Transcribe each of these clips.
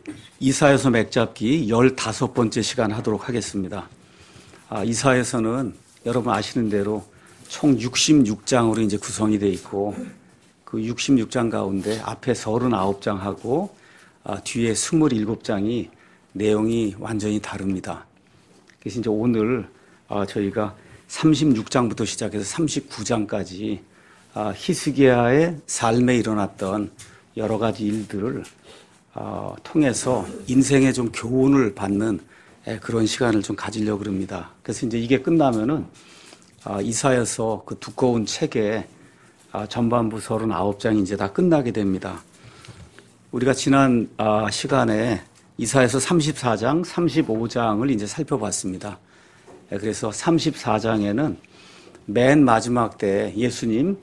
이사야서 맥잡기 15번째 시간 하도록 하겠습니다. 이사야서는 여러분 아시는 대로 총 66장으로 이제 구성이 되어 있고 그 66장 가운데 앞에 39장하고 뒤에 27장이 내용이 완전히 다릅니다. 그래서 이제 오늘 저희가 36장부터 시작해서 39장까지 히스기야의 삶에 일어났던 여러 가지 일들을 통해서 인생에 좀 교훈을 받는 그런 시간을 좀 가지려고 합니다. 그래서 이제 이게 끝나면은 이사야서 그 두꺼운 책의 전반부 39장이 이제 다 끝나게 됩니다. 우리가 지난 시간에 이사야서 34장, 35장을 이제 살펴봤습니다. 그래서 34장에는 맨 마지막 때 예수님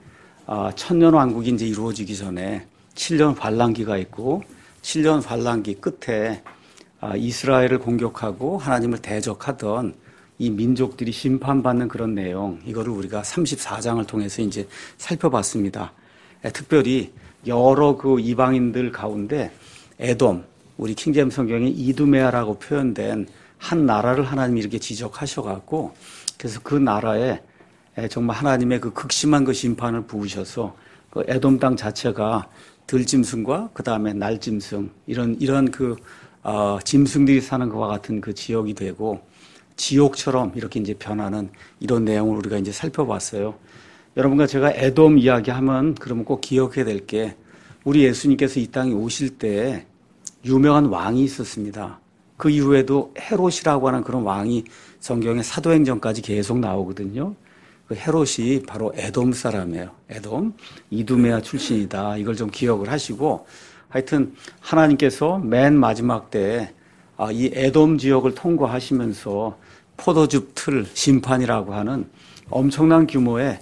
천년왕국이 이제 이루어지기 전에 7년 환란기가 있고 7년 환란기 끝에 이스라엘을 공격하고 하나님을 대적하던 이 민족들이 심판받는 그런 내용, 이거를 우리가 34장을 통해서 이제 살펴봤습니다. 특별히 여러 그 이방인들 가운데 에돔, 우리 킹제임스 성경에 이두메아라고 표현된 한 나라를 하나님이 이렇게 지적하셔갖고 그래서 그 나라에 정말 하나님의 그 극심한 그 심판을 부으셔서 그 에돔 땅 자체가 들짐승과 그 다음에 날짐승 이런 그 짐승들이 사는 것과 같은 그 지역이 되고 지옥처럼 이렇게 이제 변하는 이런 내용을 우리가 이제 살펴봤어요. 여러분과 제가 에돔 이야기하면 그러면 꼭 기억해야 될 게 우리 예수님께서 이 땅에 오실 때 유명한 왕이 있었습니다. 그 이후에도 헤롯이라고 하는 그런 왕이 성경의 사도행전까지 계속 나오거든요. 그 헤롯이 바로 에돔 사람이에요. 에돔, 이두메아 출신이다. 이걸 좀 기억을 하시고 하여튼 하나님께서 맨 마지막 때 이 에돔 지역을 통과하시면서 포도즙 틀 심판이라고 하는 엄청난 규모의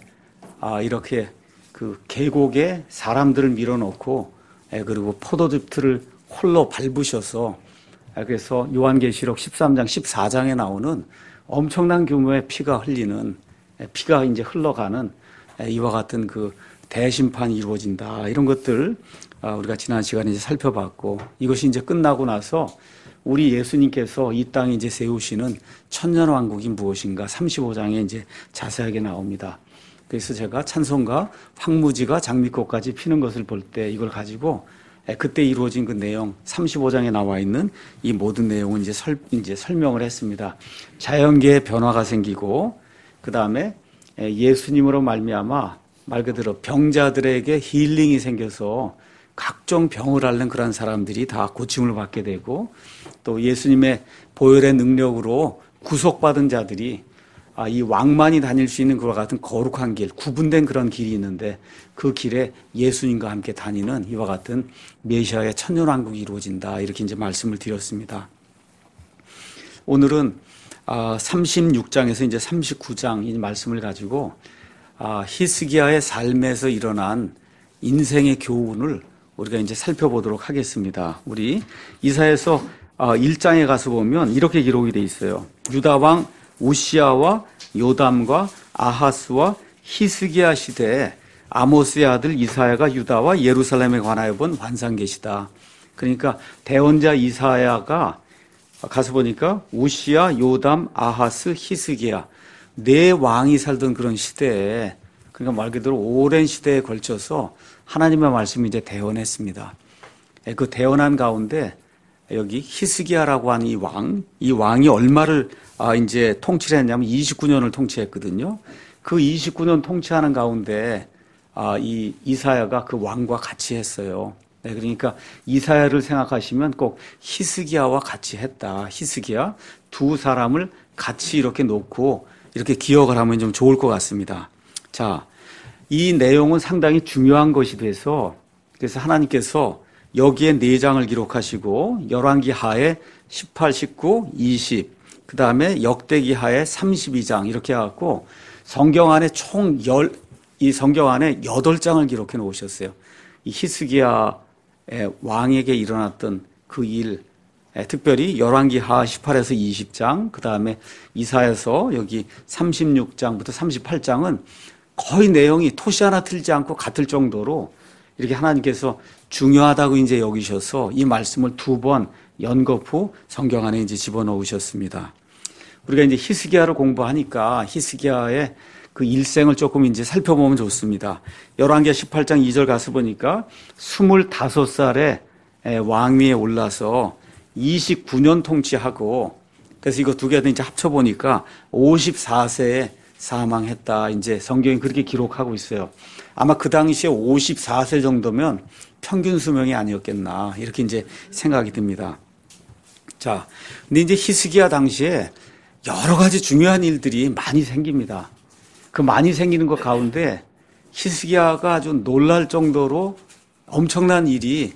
이렇게 그 계곡에 사람들을 밀어넣고 그리고 포도즙 틀을 홀로 밟으셔서 그래서 요한계시록 13장, 14장에 나오는 엄청난 규모의 피가 흘리는 피가 이제 흘러가는 이와 같은 그 대심판이 이루어진다. 이런 것들 우리가 지난 시간에 이제 살펴봤고 이것이 이제 끝나고 나서 우리 예수님께서 이 땅에 이제 세우시는 천년왕국이 무엇인가 35장에 이제 자세하게 나옵니다. 그래서 제가 찬송가 황무지가 장미꽃까지 피는 것을 볼 때 이걸 가지고 그때 이루어진 그 내용 35장에 나와 있는 이 모든 내용은 이제 설명을 했습니다. 자연계의 변화가 생기고 그 다음에 예수님으로 말미암아 말 그대로 병자들에게 힐링이 생겨서 각종 병을 앓는 그런 사람들이 다 고침을 받게 되고 또 예수님의 보혈의 능력으로 구속받은 자들이 이 왕만이 다닐 수 있는 그와 같은 거룩한 길, 구분된 그런 길이 있는데 그 길에 예수님과 함께 다니는 이와 같은 메시아의 천년왕국이 이루어진다. 이렇게 이제 말씀을 드렸습니다. 오늘은 36장에서 이제 39장 이 말씀을 가지고 히스기야의 삶에서 일어난 인생의 교훈을 우리가 이제 살펴보도록 하겠습니다. 우리 이사야서 1장에 가서 보면 이렇게 기록이 돼 있어요. 유다 왕 우시야와 요담과 아하스와 히스기야 시대에 아모스의 아들 이사야가 유다와 예루살렘에 관하여 본 환상계시다. 그러니까 대언자 이사야가 가서 보니까 우시야, 요담, 아하스, 히스기야 네 왕이 살던 그런 시대에 그러니까 말 그대로 오랜 시대에 걸쳐서 하나님의 말씀이 이제 대언했습니다. 그 대언한 가운데 여기 히스기야라고 하는 이 왕이 얼마를 이제 통치를 했냐면 29년을 통치했거든요. 그 29년 통치하는 가운데 이 이사야가 그 왕과 같이 했어요. 그러니까 이사야를 생각하시면 꼭 히스기야와 같이 했다. 히스기야 두 사람을 같이 이렇게 놓고 이렇게 기억을 하면 좀 좋을 것 같습니다. 자, 이 내용은 상당히 중요한 것이 돼서 그래서 하나님께서 여기에 4장을 기록하시고 열왕기 하에 18, 19, 20 그 다음에 역대기 하에 32장 이렇게 해갖고 성경 안에 이 성경 안에 8장을 기록해 놓으셨어요. 이 히스기야 왕에게 일어났던 그 일, 특별히 열왕기 하 18에서 20장, 그 다음에 이사야서 여기 36장부터 38장은 거의 내용이 토시 하나 틀지 않고 같을 정도로 이렇게 하나님께서 중요하다고 이제 여기셔서 이 말씀을 2번 연겁 후 성경 안에 이제 집어넣으셨습니다. 우리가 이제 히스기야를 공부하니까 히스기야의 그 일생을 조금 이제 살펴보면 좋습니다. 열왕기하 18장 2절 가서 보니까 25살에 왕위에 올라서 29년 통치하고, 그래서 이거 두 개 이제 합쳐보니까 54세에 사망했다. 이제 성경이 그렇게 기록하고 있어요. 아마 그 당시에 54세 정도면 평균 수명이 아니었겠나. 이렇게 이제 생각이 듭니다. 자, 근데 이제 히스기야 당시에 여러 가지 중요한 일들이 많이 생깁니다. 그 많이 생기는 것 가운데 히스기야가 아주 놀랄 정도로 엄청난 일이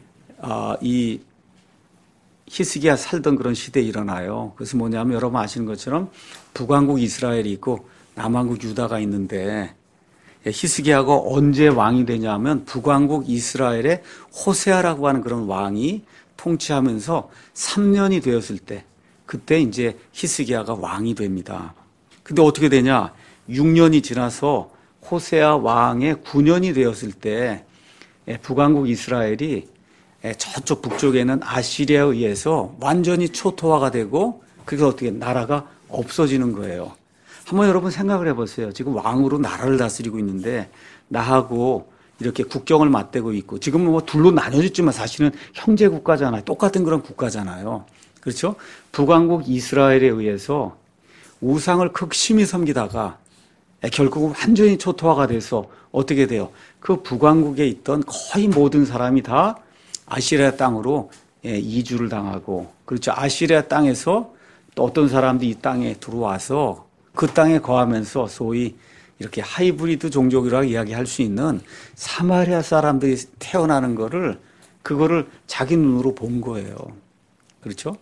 이 히스기야 살던 그런 시대에 일어나요. 그래서 뭐냐면 여러분 아시는 것처럼 북왕국 이스라엘이 있고 남왕국 유다가 있는데, 히스기야가 언제 왕이 되냐면 북왕국 이스라엘의 호세아라고 하는 그런 왕이 통치하면서 3년이 되었을 때, 그때 이제 히스기야가 왕이 됩니다. 근데 어떻게 되냐? 6년이 지나서 호세아 왕의 9년이 되었을 때 북왕국 이스라엘이 저쪽 북쪽에는 아시리아에 의해서 완전히 초토화가 되고, 그래서 어떻게 나라가 없어지는 거예요. 한번 여러분 생각을 해보세요. 지금 왕으로 나라를 다스리고 있는데 나하고 이렇게 국경을 맞대고 있고, 지금은 뭐 둘로 나눠졌지만 사실은 형제 국가잖아요. 똑같은 그런 국가잖아요. 그렇죠? 북왕국 이스라엘에 의해서 우상을 극심히 섬기다가 결국은 완전히 초토화가 돼서 어떻게 돼요? 그 북왕국에 있던 거의 모든 사람이 다 아시리아 땅으로 이주를 당하고, 그렇죠. 아시리아 땅에서 또 어떤 사람들이 이 땅에 들어와서 그 땅에 거하면서 소위 이렇게 하이브리드 종족이라고 이야기할 수 있는 사마리아 사람들이 태어나는 거를, 그거를 자기 눈으로 본 거예요. 그렇죠?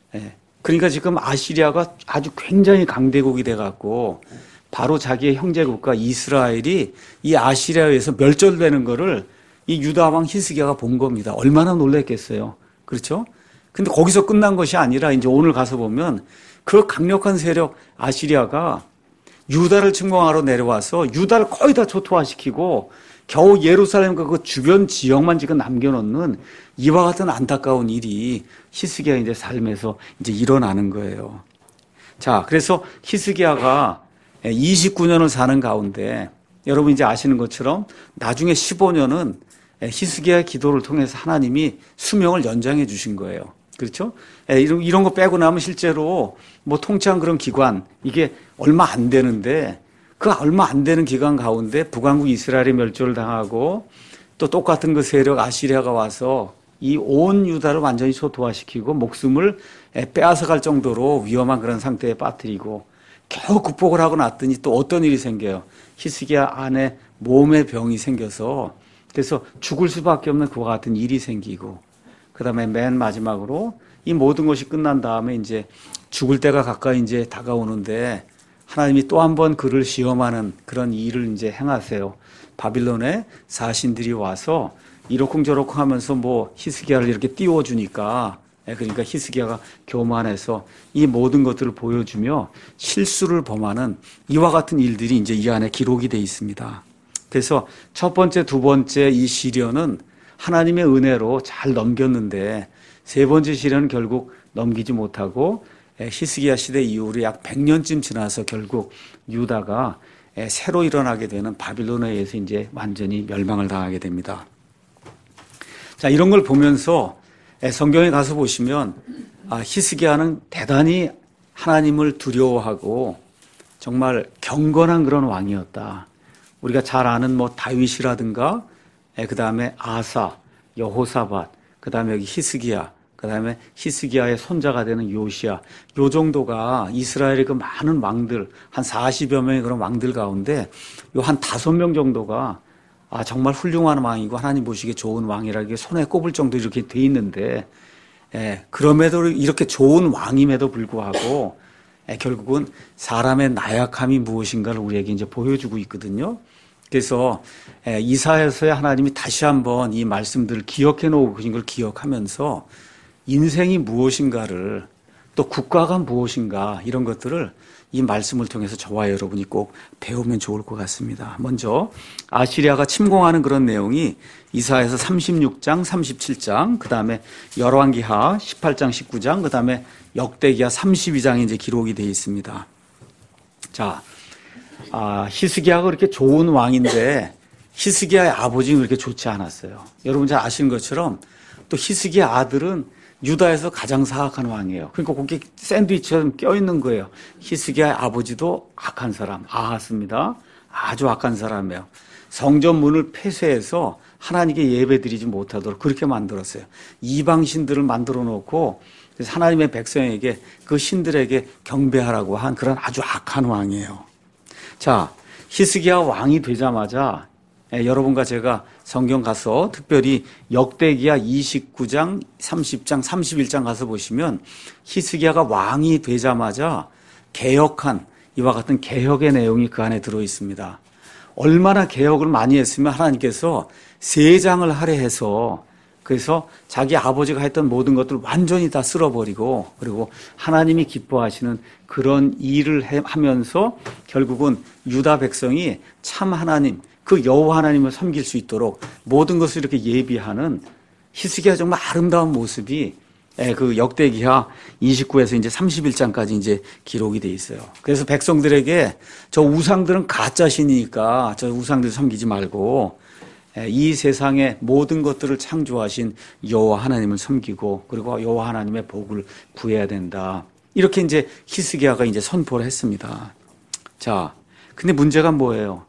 그러니까 지금 아시리아가 아주 굉장히 강대국이 돼갖고 바로 자기의 형제국가 이스라엘이 이 아시리아에 의해서 멸절되는 거를 이 유다 왕 히스기야가 본 겁니다. 얼마나 놀랐겠어요. 그렇죠? 근데 거기서 끝난 것이 아니라 이제 오늘 가서 보면 그 강력한 세력 아시리아가 유다를 침공하러 내려와서 유다를 거의 다 초토화시키고 겨우 예루살렘과 그 주변 지역만 지금 남겨놓는 이와 같은 안타까운 일이 히스기야 이제 삶에서 이제 일어나는 거예요. 자, 그래서 히스기야가 29년을 사는 가운데 여러분 이제 아시는 것처럼 나중에 15년은 히스기야의 기도를 통해서 하나님이 수명을 연장해 주신 거예요. 그렇죠? 이런 거 빼고 나면 실제로 뭐 통치한 그런 기관, 이게 얼마 안 되는데, 그 얼마 안 되는 기간 가운데 북왕국 이스라엘이 멸절을 당하고 또 똑같은 그 세력 아시리아가 와서 이 온 유다를 완전히 초토화시키고 목숨을 빼앗아갈 정도로 위험한 그런 상태에 빠뜨리고 겨우 극복을 하고 났더니 또 어떤 일이 생겨요. 히스기야 안에 몸에 병이 생겨서 그래서 죽을 수밖에 없는 그와 같은 일이 생기고, 그 다음에 맨 마지막으로 이 모든 것이 끝난 다음에 이제 죽을 때가 가까이 이제 다가오는데 하나님이 또 한 번 그를 시험하는 그런 일을 이제 행하세요. 바빌론의 사신들이 와서 이러쿵저러쿵 하면서 뭐 히스기야를 이렇게 띄워주니까, 그러니까 히스기야가 교만해서 이 모든 것들을 보여주며 실수를 범하는 이와 같은 일들이 이제 이 안에 기록이 되어 있습니다. 그래서 첫 번째, 두 번째 이 시련은 하나님의 은혜로 잘 넘겼는데 세 번째 시련은 결국 넘기지 못하고 히스기야 시대 이후로 약 100년쯤 지나서 결국 유다가 새로 일어나게 되는 바빌론에 의해서 이제 완전히 멸망을 당하게 됩니다. 자, 이런 걸 보면서 성경에 가서 보시면 히스기야는 대단히 하나님을 두려워하고 정말 경건한 그런 왕이었다. 우리가 잘 아는 뭐 다윗이라든가 그 다음에 아사, 여호사밧, 그 다음에 여기 히스기야, 그 다음에 히스기야의 손자가 되는 요시야, 요 정도가 이스라엘의 그 많은 왕들, 한 40여 명의 그런 왕들 가운데 요 한 5명 정도가 정말 훌륭한 왕이고 하나님 보시기에 좋은 왕이라고 손에 꼽을 정도로 이렇게 돼 있는데, 그럼에도 이렇게 좋은 왕임에도 불구하고 결국은 사람의 나약함이 무엇인가를 우리에게 이제 보여주고 있거든요. 그래서 이사야서에 하나님이 다시 한번 이 말씀들을 기억해 놓으신 걸 기억하면서 인생이 무엇인가를, 또 국가가 무엇인가, 이런 것들을 이 말씀을 통해서 저와 여러분이 꼭 배우면 좋을 것 같습니다. 먼저 아시리아가 침공하는 그런 내용이 이사야서 36장, 37장, 그 다음에 열왕기하 18장, 19장, 그 다음에 역대기하 32장에 이제 기록이 되어 있습니다. 자, 히스기야가 그렇게 좋은 왕인데 히스기야의 아버지는 그렇게 좋지 않았어요. 여러분 잘 아시는 것처럼 또 히스기야 아들은 유다에서 가장 사악한 왕이에요. 그러니까 거기 샌드위치처럼 껴있는 거예요. 히스기야의 아버지도 악한 사람, 아하스입니다. 아주 악한 사람이에요. 성전 문을 폐쇄해서 하나님께 예배드리지 못하도록 그렇게 만들었어요. 이방신들을 만들어 놓고 하나님의 백성에게 그 신들에게 경배하라고 한 그런 아주 악한 왕이에요. 자, 히스기야 왕이 되자마자 여러분과 제가 성경 가서 특별히 역대기야 29장, 30장, 31장 가서 보시면 히스기야가 왕이 되자마자 개혁한 이와 같은 개혁의 내용이 그 안에 들어 있습니다. 얼마나 개혁을 많이 했으면 하나님께서 세장을 할애해서 그래서 자기 아버지가 했던 모든 것들을 완전히 다 쓸어버리고 그리고 하나님이 기뻐하시는 그런 일을 하면서 결국은 유다 백성이 참 하나님 그 여호와 하나님을 섬길 수 있도록 모든 것을 이렇게 예비하는 히스기야 정말 아름다운 모습이 그 역대기하 29에서 이제 31장까지 이제 기록이 돼 있어요. 그래서 백성들에게 저 우상들은 가짜 신이니까 저 우상들 섬기지 말고 이 세상의 모든 것들을 창조하신 여호와 하나님을 섬기고 그리고 여호와 하나님의 복을 구해야 된다. 이렇게 이제 히스기야가 이제 선포를 했습니다. 자, 근데 문제가 뭐예요?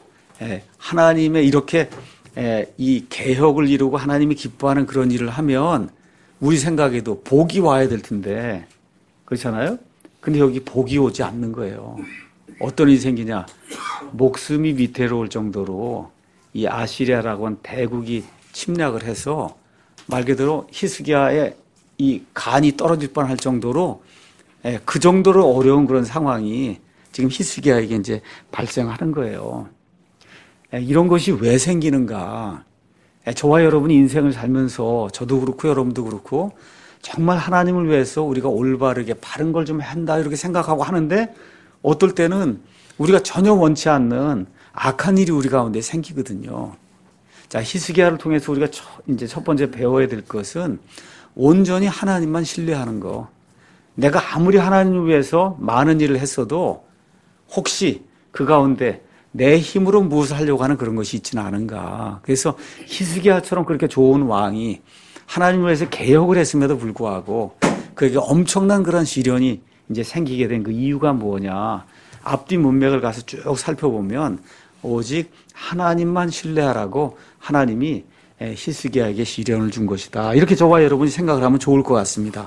하나님의 이렇게 이 개혁을 이루고 하나님이 기뻐하는 그런 일을 하면 우리 생각에도 복이 와야 될 텐데 그렇잖아요? 근데 여기 복이 오지 않는 거예요. 어떤 일이 생기냐? 목숨이 위태로울 정도로 이 아시리아라고 하는 대국이 침략을 해서 말 그대로 히스기야의 이 간이 떨어질 뻔할 정도로 그 정도로 어려운 그런 상황이 지금 히스기야에게 이제 발생하는 거예요. 이런 것이 왜 생기는가? 저와 여러분이 인생을 살면서 저도 그렇고 여러분도 그렇고 정말 하나님을 위해서 우리가 올바르게 바른 걸 좀 한다 이렇게 생각하고 하는데 어떨 때는 우리가 전혀 원치 않는 악한 일이 우리 가운데 생기거든요. 자, 히스기야를 통해서 우리가 이제 첫 번째 배워야 될 것은 온전히 하나님만 신뢰하는 거. 내가 아무리 하나님을 위해서 많은 일을 했어도 혹시 그 가운데 내 힘으로 무엇을 하려고 하는 그런 것이 있지는 않은가. 그래서 히스기야처럼 그렇게 좋은 왕이 하나님을 위해서 개혁을 했음에도 불구하고 그에게 엄청난 그런 시련이 이제 생기게 된 그 이유가 뭐냐. 앞뒤 문맥을 가서 쭉 살펴보면 오직 하나님만 신뢰하라고 하나님이 히스기야에게 시련을 준 것이다. 이렇게 저와 여러분이 생각을 하면 좋을 것 같습니다.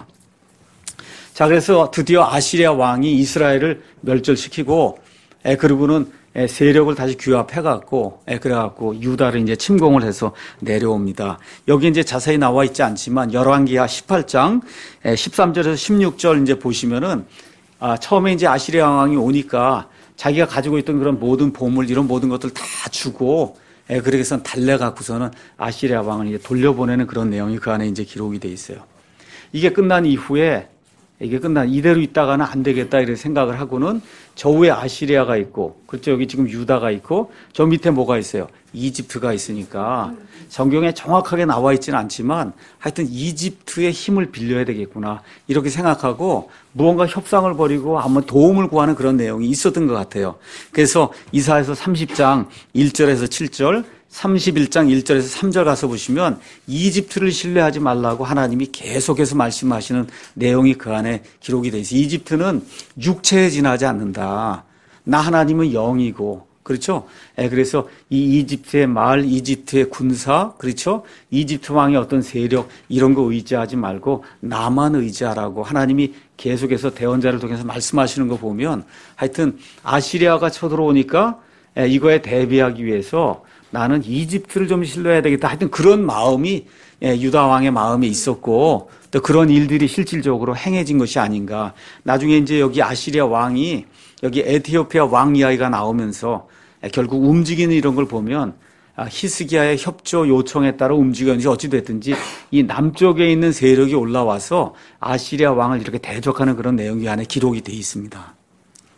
자, 그래서 드디어 아시리아 왕이 이스라엘을 멸절시키고 그리고는 세력을 다시 규합해갖고, 그래갖고 유다를 이제 침공을 해서 내려옵니다. 여기 이제 자세히 나와 있지 않지만 열왕기하 18장 13절에서 16절 이제 보시면은 처음에 이제 아시리아 왕이 오니까 자기가 가지고 있던 그런 모든 보물 이런 모든 것들 다 주고, 그래서 달래갖고서는 아시리아 왕을 이제 돌려보내는 그런 내용이 그 안에 이제 기록이 돼 있어요. 이게 끝난 이후에 이대로 있다가는 안 되겠다 이렇게 생각을 하고는 저 위에 아시리아가 있고 그렇죠. 여기 지금 유다가 있고 저 밑에 뭐가 있어요? 이집트가 있으니까 성경에 정확하게 나와 있지는 않지만 하여튼 이집트의 힘을 빌려야 되겠구나 이렇게 생각하고 무언가 협상을 벌이고 한번 도움을 구하는 그런 내용이 있었던 것 같아요. 그래서 이사야서 30장 1절에서 7절 31장 1절에서 3절 가서 보시면 이집트를 신뢰하지 말라고 하나님이 계속해서 말씀하시는 내용이 그 안에 기록이 되어 있어요. 이집트는 육체에 지나지 않는다. 나 하나님은 영이고 그렇죠? 그래서 이 이집트의 말, 이집트의 군사, 그렇죠? 이집트 왕의 어떤 세력 이런 거 의지하지 말고 나만 의지하라고 하나님이 계속해서 대언자를 통해서 말씀하시는 거 보면 하여튼 아시리아가 쳐들어오니까 이거에 대비하기 위해서 나는 이집트를 좀 신뢰해야 되겠다. 하여튼 그런 마음이 유다 왕의 마음에 있었고 또 그런 일들이 실질적으로 행해진 것이 아닌가. 나중에 이제 여기 아시리아 왕이 여기 에티오피아 왕 이야기가 나오면서 결국 움직이는 이런 걸 보면 히스기야의 협조 요청에 따라 움직였는지 어찌됐든지 이 남쪽에 있는 세력이 올라와서 아시리아 왕을 이렇게 대적하는 그런 내용이 안에 기록이 되어 있습니다.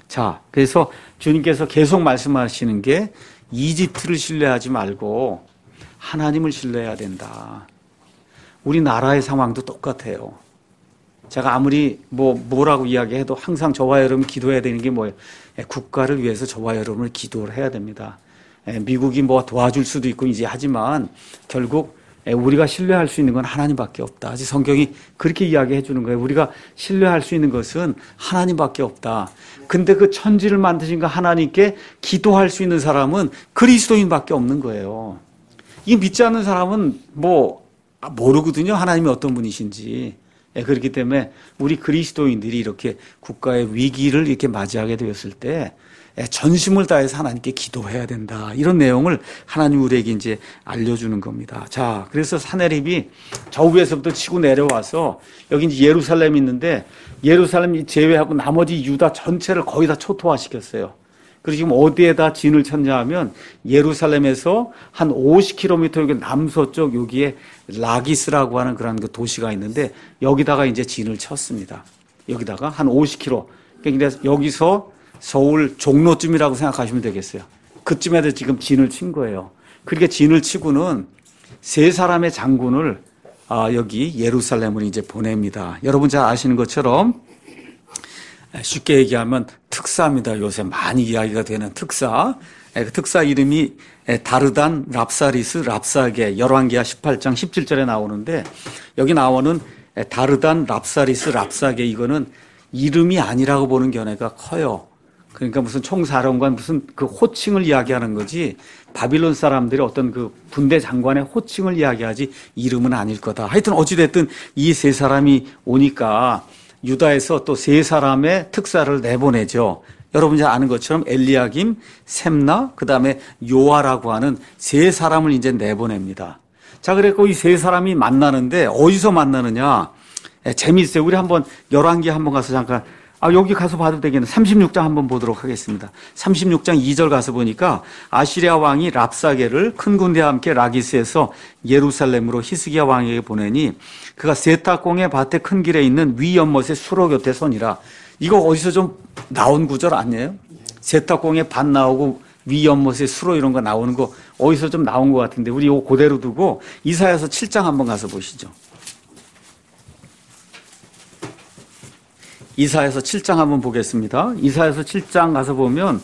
자, 그래서 주님께서 계속 말씀하시는 게 이집트를 신뢰하지 말고 하나님을 신뢰해야 된다. 우리나라의 상황도 똑같아요. 제가 아무리 뭐라고 이야기해도 항상 저와 여러분 기도해야 되는 게 뭐예요? 국가를 위해서 저와 여러분을 기도를 해야 됩니다. 미국이 뭐 도와줄 수도 있고 이제 하지만 결국 우리가 신뢰할 수 있는 건 하나님밖에 없다. 아직 성경이 그렇게 이야기해 주는 거예요. 우리가 신뢰할 수 있는 것은 하나님밖에 없다. 근데 그 천지를 만드신 그 하나님께 기도할 수 있는 사람은 그리스도인밖에 없는 거예요. 이 믿지 않는 사람은 모르거든요. 하나님이 어떤 분이신지. 그렇기 때문에 우리 그리스도인들이 이렇게 국가의 위기를 이렇게 맞이하게 되었을 때 전심을 다해서 하나님께 기도해야 된다. 이런 내용을 하나님 우리에게 이제 알려주는 겁니다. 자, 그래서 사내립이 저 위에서부터 치고 내려와서 여기 이제 예루살렘이 있는데 예루살렘 제외하고 나머지 유다 전체를 거의 다 초토화시켰어요. 그리고 지금 어디에다 진을 쳤냐 하면 예루살렘에서 한 50km 여기 남서쪽 여기에 라기스라고 하는 그런 그 도시가 있는데 여기다가 이제 진을 쳤습니다. 여기다가 한 50km. 그러니까 여기서 서울 종로쯤이라고 생각하시면 되겠어요. 그쯤에도 지금 진을 친 거예요. 그렇게 진을 치고는 세 사람의 장군을 여기 예루살렘을 이제 보냅니다. 여러분 잘 아시는 것처럼 쉽게 얘기하면 특사입니다. 요새 많이 이야기가 되는 특사. 그 특사 이름이 다르단 랍사리스 랍사게 열왕기하 18장 17절에 나오는데 여기 나오는 다르단 랍사리스 랍사게 이거는 이름이 아니라고 보는 견해가 커요. 그러니까 무슨 총사령관 무슨 그 호칭을 이야기하는 거지 바빌론 사람들이 어떤 그 군대 장관의 호칭을 이야기하지 이름은 아닐 거다. 하여튼 어찌됐든 이 세 사람이 오니까 유다에서 또 세 사람의 특사를 내보내죠. 여러분이 아는 것처럼 엘리야김, 셈나, 그 다음에 요아라고 하는 세 사람을 이제 내보냅니다. 자, 그랬고 이 세 사람이 만나는데 어디서 만나느냐? 재미있어요. 우리 한번 열왕기 한번 가서 잠깐 여기 가서 봐도 되겠네. 36장 한번 보도록 하겠습니다. 36장 2절 가서 보니까 아시리아 왕이 랍사게를 큰 군대와 함께 라기스에서 예루살렘으로 히스기야 왕에게 보내니 그가 세탁공의 밭의 큰 길에 있는 위 연못의 수로 곁에 서니라. 이거 어디서 좀 나온 구절 아니에요? 세탁공의 밭 나오고 위 연못의 수로 이런 거 나오는 거 어디서 좀 나온 것 같은데 우리 이거 그대로 두고 이사야서 7장 한번 가서 보시죠. 이사야서 7장 한번 보겠습니다. 이사야서 7장 가서 보면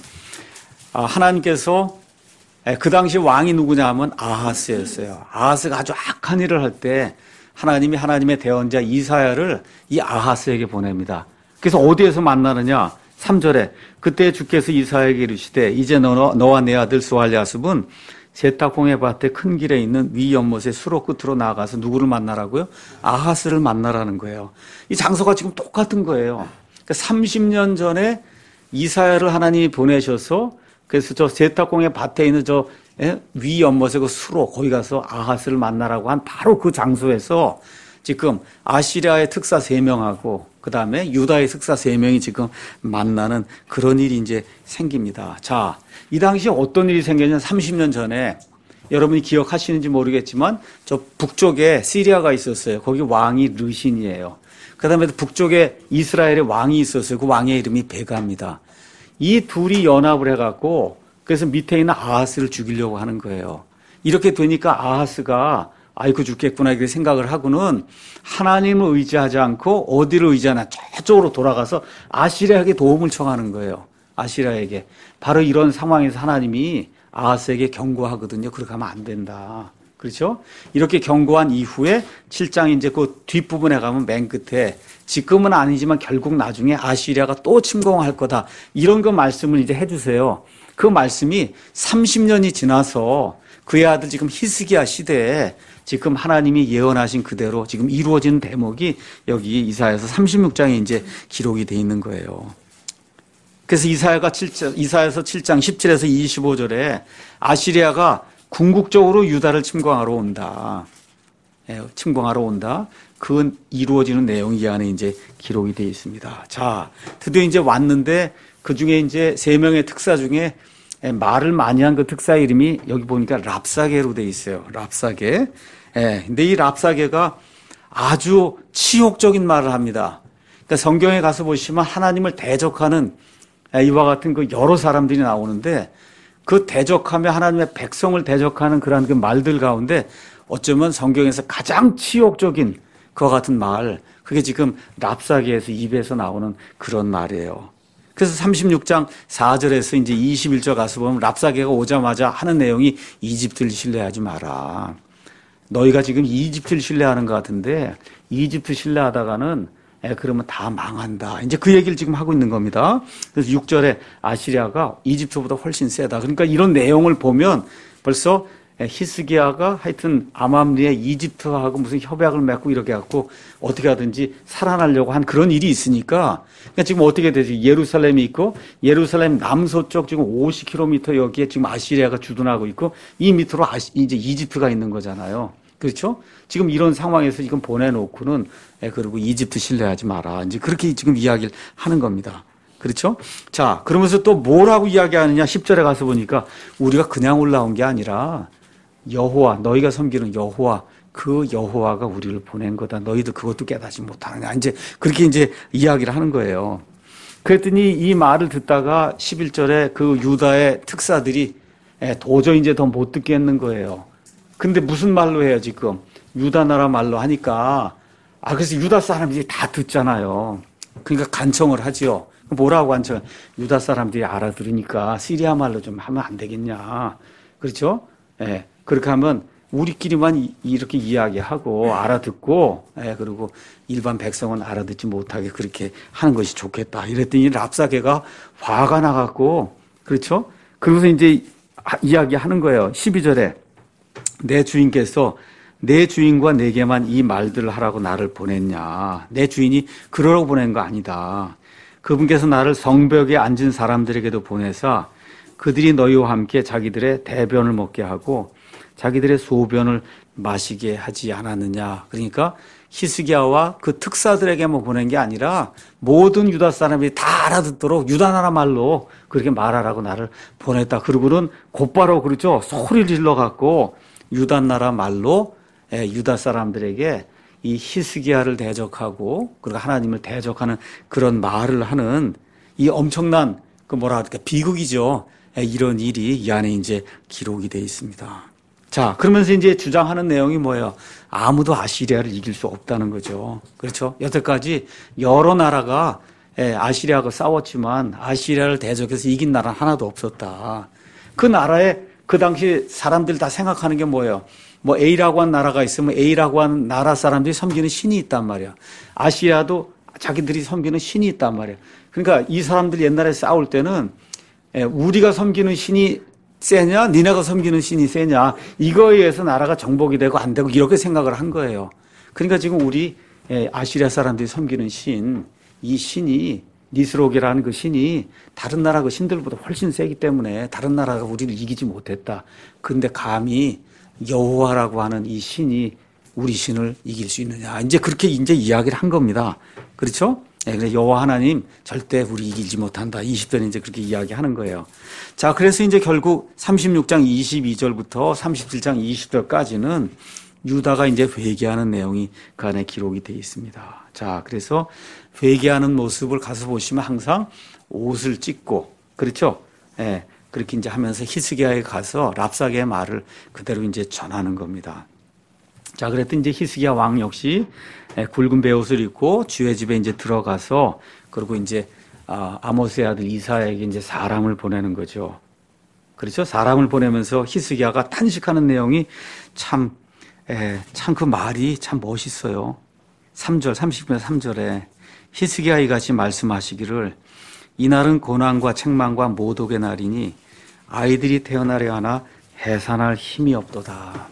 하나님께서 그 당시 왕이 누구냐 하면 아하스였어요. 아하스가 아주 악한 일을 할 때 하나님이 하나님의 대언자 이사야를 이 아하스에게 보냅니다. 그래서 어디에서 만나느냐? 3절에 그때 주께서 이사야에게 이르시되 이제 너와 내 아들 스왈랴습은 세탁공의 밭의 큰 길에 있는 위 연못의 수로 끝으로 나아가서 누구를 만나라고요? 아하스를 만나라는 거예요. 이 장소가 지금 똑같은 거예요. 그러니까 30년 전에 이사야를 하나님이 보내셔서 그래서 저 세탁공의 밭에 있는 저 위 연못의 그 수로 거기 가서 아하스를 만나라고 한 바로 그 장소에서 지금 아시리아의 특사 3명하고 그 다음에 유다의 특사 3명이 지금 만나는 그런 일이 이제 생깁니다. 자, 이 당시에 어떤 일이 생겼냐면 30년 전에 여러분이 기억하시는지 모르겠지만 저 북쪽에 시리아가 있었어요. 거기 왕이 르신이에요. 그 다음에 북쪽에 이스라엘의 왕이 있었어요. 그 왕의 이름이 베가입니다. 이 둘이 연합을 해갖고 그래서 밑에 있는 아하스를 죽이려고 하는 거예요. 이렇게 되니까 아하스가 아이고 죽겠구나 이렇게 생각을 하고는 하나님을 의지하지 않고 어디를 의지하나 저쪽으로 돌아가서 아시리아에게 도움을 청하는 거예요. 아시리아에게. 바로 이런 상황에서 하나님이 아하스에게 경고하거든요. 그렇게 하면 안 된다. 그렇죠? 이렇게 경고한 이후에 7장 이제 그 뒷부분에 가면 맨 끝에 지금은 아니지만 결국 나중에 아시리아가 또 침공할 거다. 이런 거 말씀을 이제 해주세요. 그 말씀이 30년이 지나서 그의 아들 지금 히스기야 시대에 지금 하나님이 예언하신 그대로 지금 이루어지는 대목이 여기 이사야서 36장에 이제 기록이 돼 있는 거예요. 그래서 이사야서 7장 17에서 25절에 아시리아가 궁극적으로 유다를 침공하러 온다. 침공하러 온다. 그건 이루어지는 내용이 이 안에 이제 기록이 되어 있습니다. 자, 드디어 이제 왔는데 그 중에 이제 3명의 특사 중에 말을 많이 한 그 특사 이름이 여기 보니까 랍사게로 되어 있어요. 랍사게. 근데 이 랍사게가 아주 치욕적인 말을 합니다. 그러니까 성경에 가서 보시면 하나님을 대적하는 이와 같은 그 여러 사람들이 나오는데 그 대적하며 하나님의 백성을 대적하는 그러한 그 말들 가운데 어쩌면 성경에서 가장 치욕적인 그와 같은 말, 그게 지금 랍사게에서 입에서 나오는 그런 말이에요. 그래서 36장 4절에서 이제 21절 가서 보면 랍사게가 오자마자 하는 내용이 이집트를 신뢰하지 마라. 너희가 지금 이집트를 신뢰하는 것 같은데 이집트 신뢰하다가는 그러면 다 망한다. 이제 그 얘기를 지금 하고 있는 겁니다. 그래서 6절에 아시리아가 이집트보다 훨씬 세다. 그러니까 이런 내용을 보면 벌써 히스기야가 하여튼 아맘리에 이집트하고 무슨 협약을 맺고 이렇게 갖고 어떻게 하든지 살아나려고 한 그런 일이 있으니까 그러니까 지금 어떻게 되지? 예루살렘이 있고 예루살렘 남서쪽 지금 50km 여기에 지금 아시리아가 주둔하고 있고 이 밑으로 이제 이집트가 있는 거잖아요. 그렇죠? 지금 이런 상황에서 지금 보내놓고는 그리고 이집트 신뢰하지 마라. 이제 그렇게 지금 이야기를 하는 겁니다. 그렇죠? 자, 그러면서 또 뭐라고 이야기하느냐? 10절에 가서 보니까 우리가 그냥 올라온 게 아니라 여호와, 너희가 섬기는 여호와, 그 여호와가 우리를 보낸 거다. 너희들 그것도 깨닫지 못하느냐. 이제 그렇게 이제 이야기를 하는 거예요. 그랬더니 이 말을 듣다가 11절에 그 유다의 특사들이 도저히 이제 더 못 듣겠는 거예요. 근데 무슨 말로 해요, 지금? 유다 나라 말로 하니까, 그래서 유다 사람들이 다 듣잖아요. 그러니까 간청을 하지요. 뭐라고 간청? 유다 사람들이 알아들으니까 시리아 말로 좀 하면 안 되겠냐. 그렇죠? 예. 그렇게 하면 우리끼리만 이렇게 이야기하고 알아듣고, 그리고 일반 백성은 알아듣지 못하게 그렇게 하는 것이 좋겠다. 이랬더니 랍사게가 화가 나갖고, 그렇죠? 그러면서 이제 이야기하는 거예요. 12절에. 내 주인께서 내 주인과 내게만 이 말들을 하라고 나를 보냈냐. 내 주인이 그러라고 보낸 거 아니다. 그분께서 나를 성벽에 앉은 사람들에게도 보내사 그들이 너희와 함께 자기들의 대변을 먹게 하고 자기들의 소변을 마시게 하지 않았느냐. 그러니까 히스기야와 그 특사들에게만 보낸 게 아니라 모든 유다 사람들이 다 알아듣도록 유다 나라 말로 그렇게 말하라고 나를 보냈다. 그러고는 곧바로 그렇죠. 소리를 질러갖고 유다 나라 말로 유다 사람들에게 이 히스기야를 대적하고 그리고 하나님을 대적하는 그런 말을 하는 이 엄청난 그 뭐라 할까 비극이죠. 이런 일이 이 안에 이제 기록이 되어 있습니다. 자, 그러면서 이제 주장하는 내용이 뭐예요? 아무도 아시리아를 이길 수 없다는 거죠. 그렇죠? 여태까지 여러 나라가 아시리아하고 싸웠지만 아시리아를 대적해서 이긴 나라는 하나도 없었다. 그 나라에 그 당시 사람들 다 생각하는 게 뭐예요? 뭐 A라고 한 나라가 있으면 A라고 한 나라 사람들이 섬기는 신이 있단 말이야. 아시아도 자기들이 섬기는 신이 있단 말이야. 그러니까 이 사람들이 옛날에 싸울 때는 우리가 섬기는 신이 세냐, 니네가 섬기는 신이 세냐, 이거에 의해서 나라가 정복이 되고 안 되고 이렇게 생각을 한 거예요. 그러니까 지금 우리 아시리아 사람들이 섬기는 신, 이 신이 니스록이라는 그 신이 다른 나라 그 신들보다 훨씬 세기 때문에 다른 나라가 우리를 이기지 못했다. 근데 감히 여호와라고 하는 이 신이 우리 신을 이길 수 있느냐. 이제 그렇게 이제 이야기를 한 겁니다. 그렇죠? 그래서 여호와 하나님 절대 우리 이기지 못한다. 20절에 이제 그렇게 이야기하는 거예요. 자, 그래서 이제 결국 36장 22절부터 37장 20절까지는 유다가 이제 회개하는 내용이 그 안에 기록이 되어 있습니다. 자, 그래서 회개하는 모습을 가서 보시면 항상 옷을 찢고, 그렇죠? 그렇게 이제 하면서 히스기야에 가서 랍사게의 말을 그대로 이제 전하는 겁니다. 자, 그랬더니 이제 히스기야 왕 역시 굵은 베옷을 입고 주의 집에 이제 들어가서 그리고 이제 아모스의 아들 이사야에게 이제 사람을 보내는 거죠. 그렇죠? 사람을 보내면서 히스기야가 탄식하는 내용이 참 그 말이 참 멋있어요. 3절, 30절 3절에 히스기야 이같이 말씀하시기를 이날은 고난과 책망과 모독의 날이니 아이들이 태어나려 하나 해산할 힘이 없도다.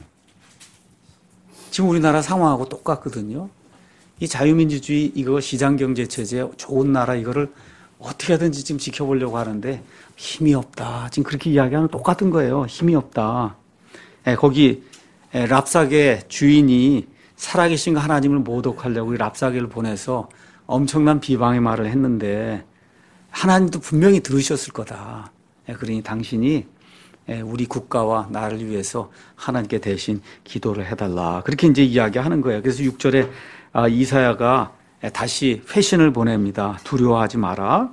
지금 우리나라 상황하고 똑같거든요. 이 자유민주주의 이거 시장경제체제 좋은 나라 이거를 어떻게 하든지 지금 지켜보려고 하는데 힘이 없다. 지금 그렇게 이야기하는 똑같은 거예요. 힘이 없다. 거기 랍사게 주인이 살아계신 하나님을 모독하려고 랍사게를 보내서 엄청난 비방의 말을 했는데 하나님도 분명히 들으셨을 거다. 그러니 당신이 우리 국가와 나를 위해서 하나님께 대신 기도를 해달라. 그렇게 이제 이야기하는 거예요. 그래서 6절에 이사야가 다시 회신을 보냅니다. 두려워하지 마라.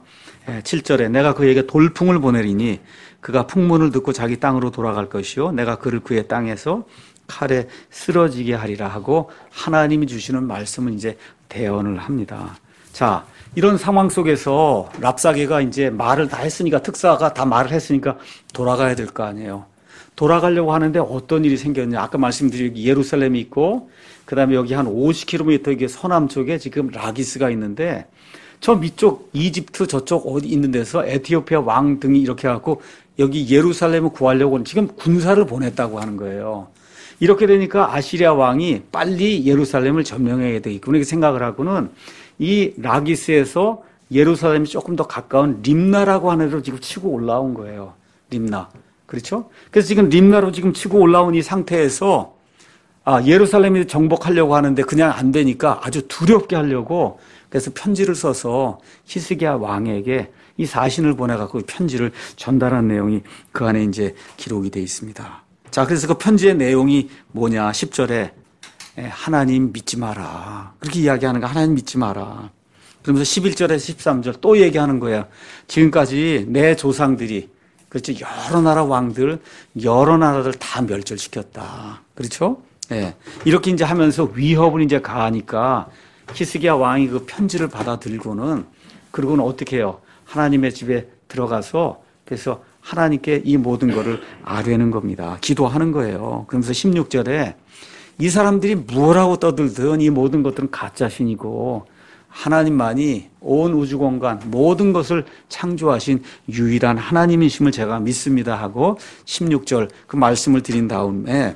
7절에 내가 그에게 돌풍을 보내리니 그가 풍문을 듣고 자기 땅으로 돌아갈 것이요 내가 그를 그의 땅에서 칼에 쓰러지게 하리라 하고 하나님이 주시는 말씀을 이제 대언을 합니다. 자, 이런 상황 속에서 랍사게가 이제 말을 다 했으니까, 특사가 다 말을 했으니까 돌아가야 될 거 아니에요. 돌아가려고 하는데 어떤 일이 생겼냐. 아까 말씀드린 예루살렘이 있고, 그 다음에 여기 한 50km 이게 서남 쪽에 지금 라기스가 있는데, 저 밑쪽 이집트 저쪽 어디 있는 데서 에티오피아 왕 등이 이렇게 해갖고 여기 예루살렘을 구하려고 지금 군사를 보냈다고 하는 거예요. 이렇게 되니까 아시리아 왕이 빨리 예루살렘을 점령해야 되겠구나 이렇게 생각을 하고는 이 라기스에서 예루살렘이 조금 더 가까운 림나라고 하는 데로 지금 치고 올라온 거예요. 림나. 그렇죠? 그래서 지금 림나로 지금 치고 올라온 이 상태에서 예루살렘을 정복하려고 하는데 그냥 안 되니까 아주 두렵게 하려고 그래서 편지를 써서 히스기야 왕에게 이 사신을 보내갖고 편지를 전달한 내용이 그 안에 이제 기록이 되어 있습니다. 자, 그래서 그 편지의 내용이 뭐냐. 10절에 하나님 믿지 마라. 그렇게 이야기하는 거 하나님 믿지 마라. 그러면서 11절에서 13절 또 얘기하는 거예요. 지금까지 내 조상들이 그렇죠. 여러 나라 왕들, 여러 나라들 다 멸절시켰다. 그렇죠? 예. 이렇게 이제 하면서 위협을 이제 가하니까 히스기야 왕이 그 편지를 받아들고는 그러고는 어떻게 해요? 하나님의 집에 들어가서 그래서 하나님께 이 모든 거를 아뢰는 겁니다. 기도하는 거예요. 그러면서 16절에 이 사람들이 뭐라고 떠들든 이 모든 것들은 가짜신이고 하나님만이 온 우주 공간 모든 것을 창조하신 유일한 하나님이심을 제가 믿습니다 하고 16절 그 말씀을 드린 다음에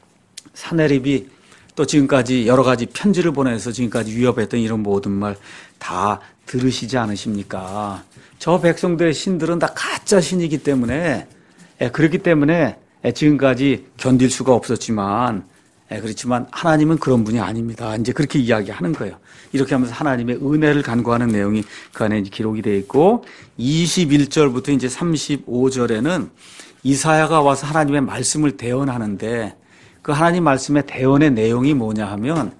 사내립이 또 지금까지 여러 가지 편지를 보내서 지금까지 위협했던 이런 모든 말 다 들으시지 않으십니까? 저 백성들의 신들은 다 가짜 신이기 때문에 그렇기 때문에 지금까지 견딜 수가 없었지만 그렇지만 하나님은 그런 분이 아닙니다. 이제 그렇게 이야기하는 거예요. 이렇게 하면서 하나님의 은혜를 간구하는 내용이 그 안에 기록이 되어 있고 21절부터 이제 35절에는 이사야가 와서 하나님의 말씀을 대언하는데 그 하나님 말씀의 대언의 내용이 뭐냐 하면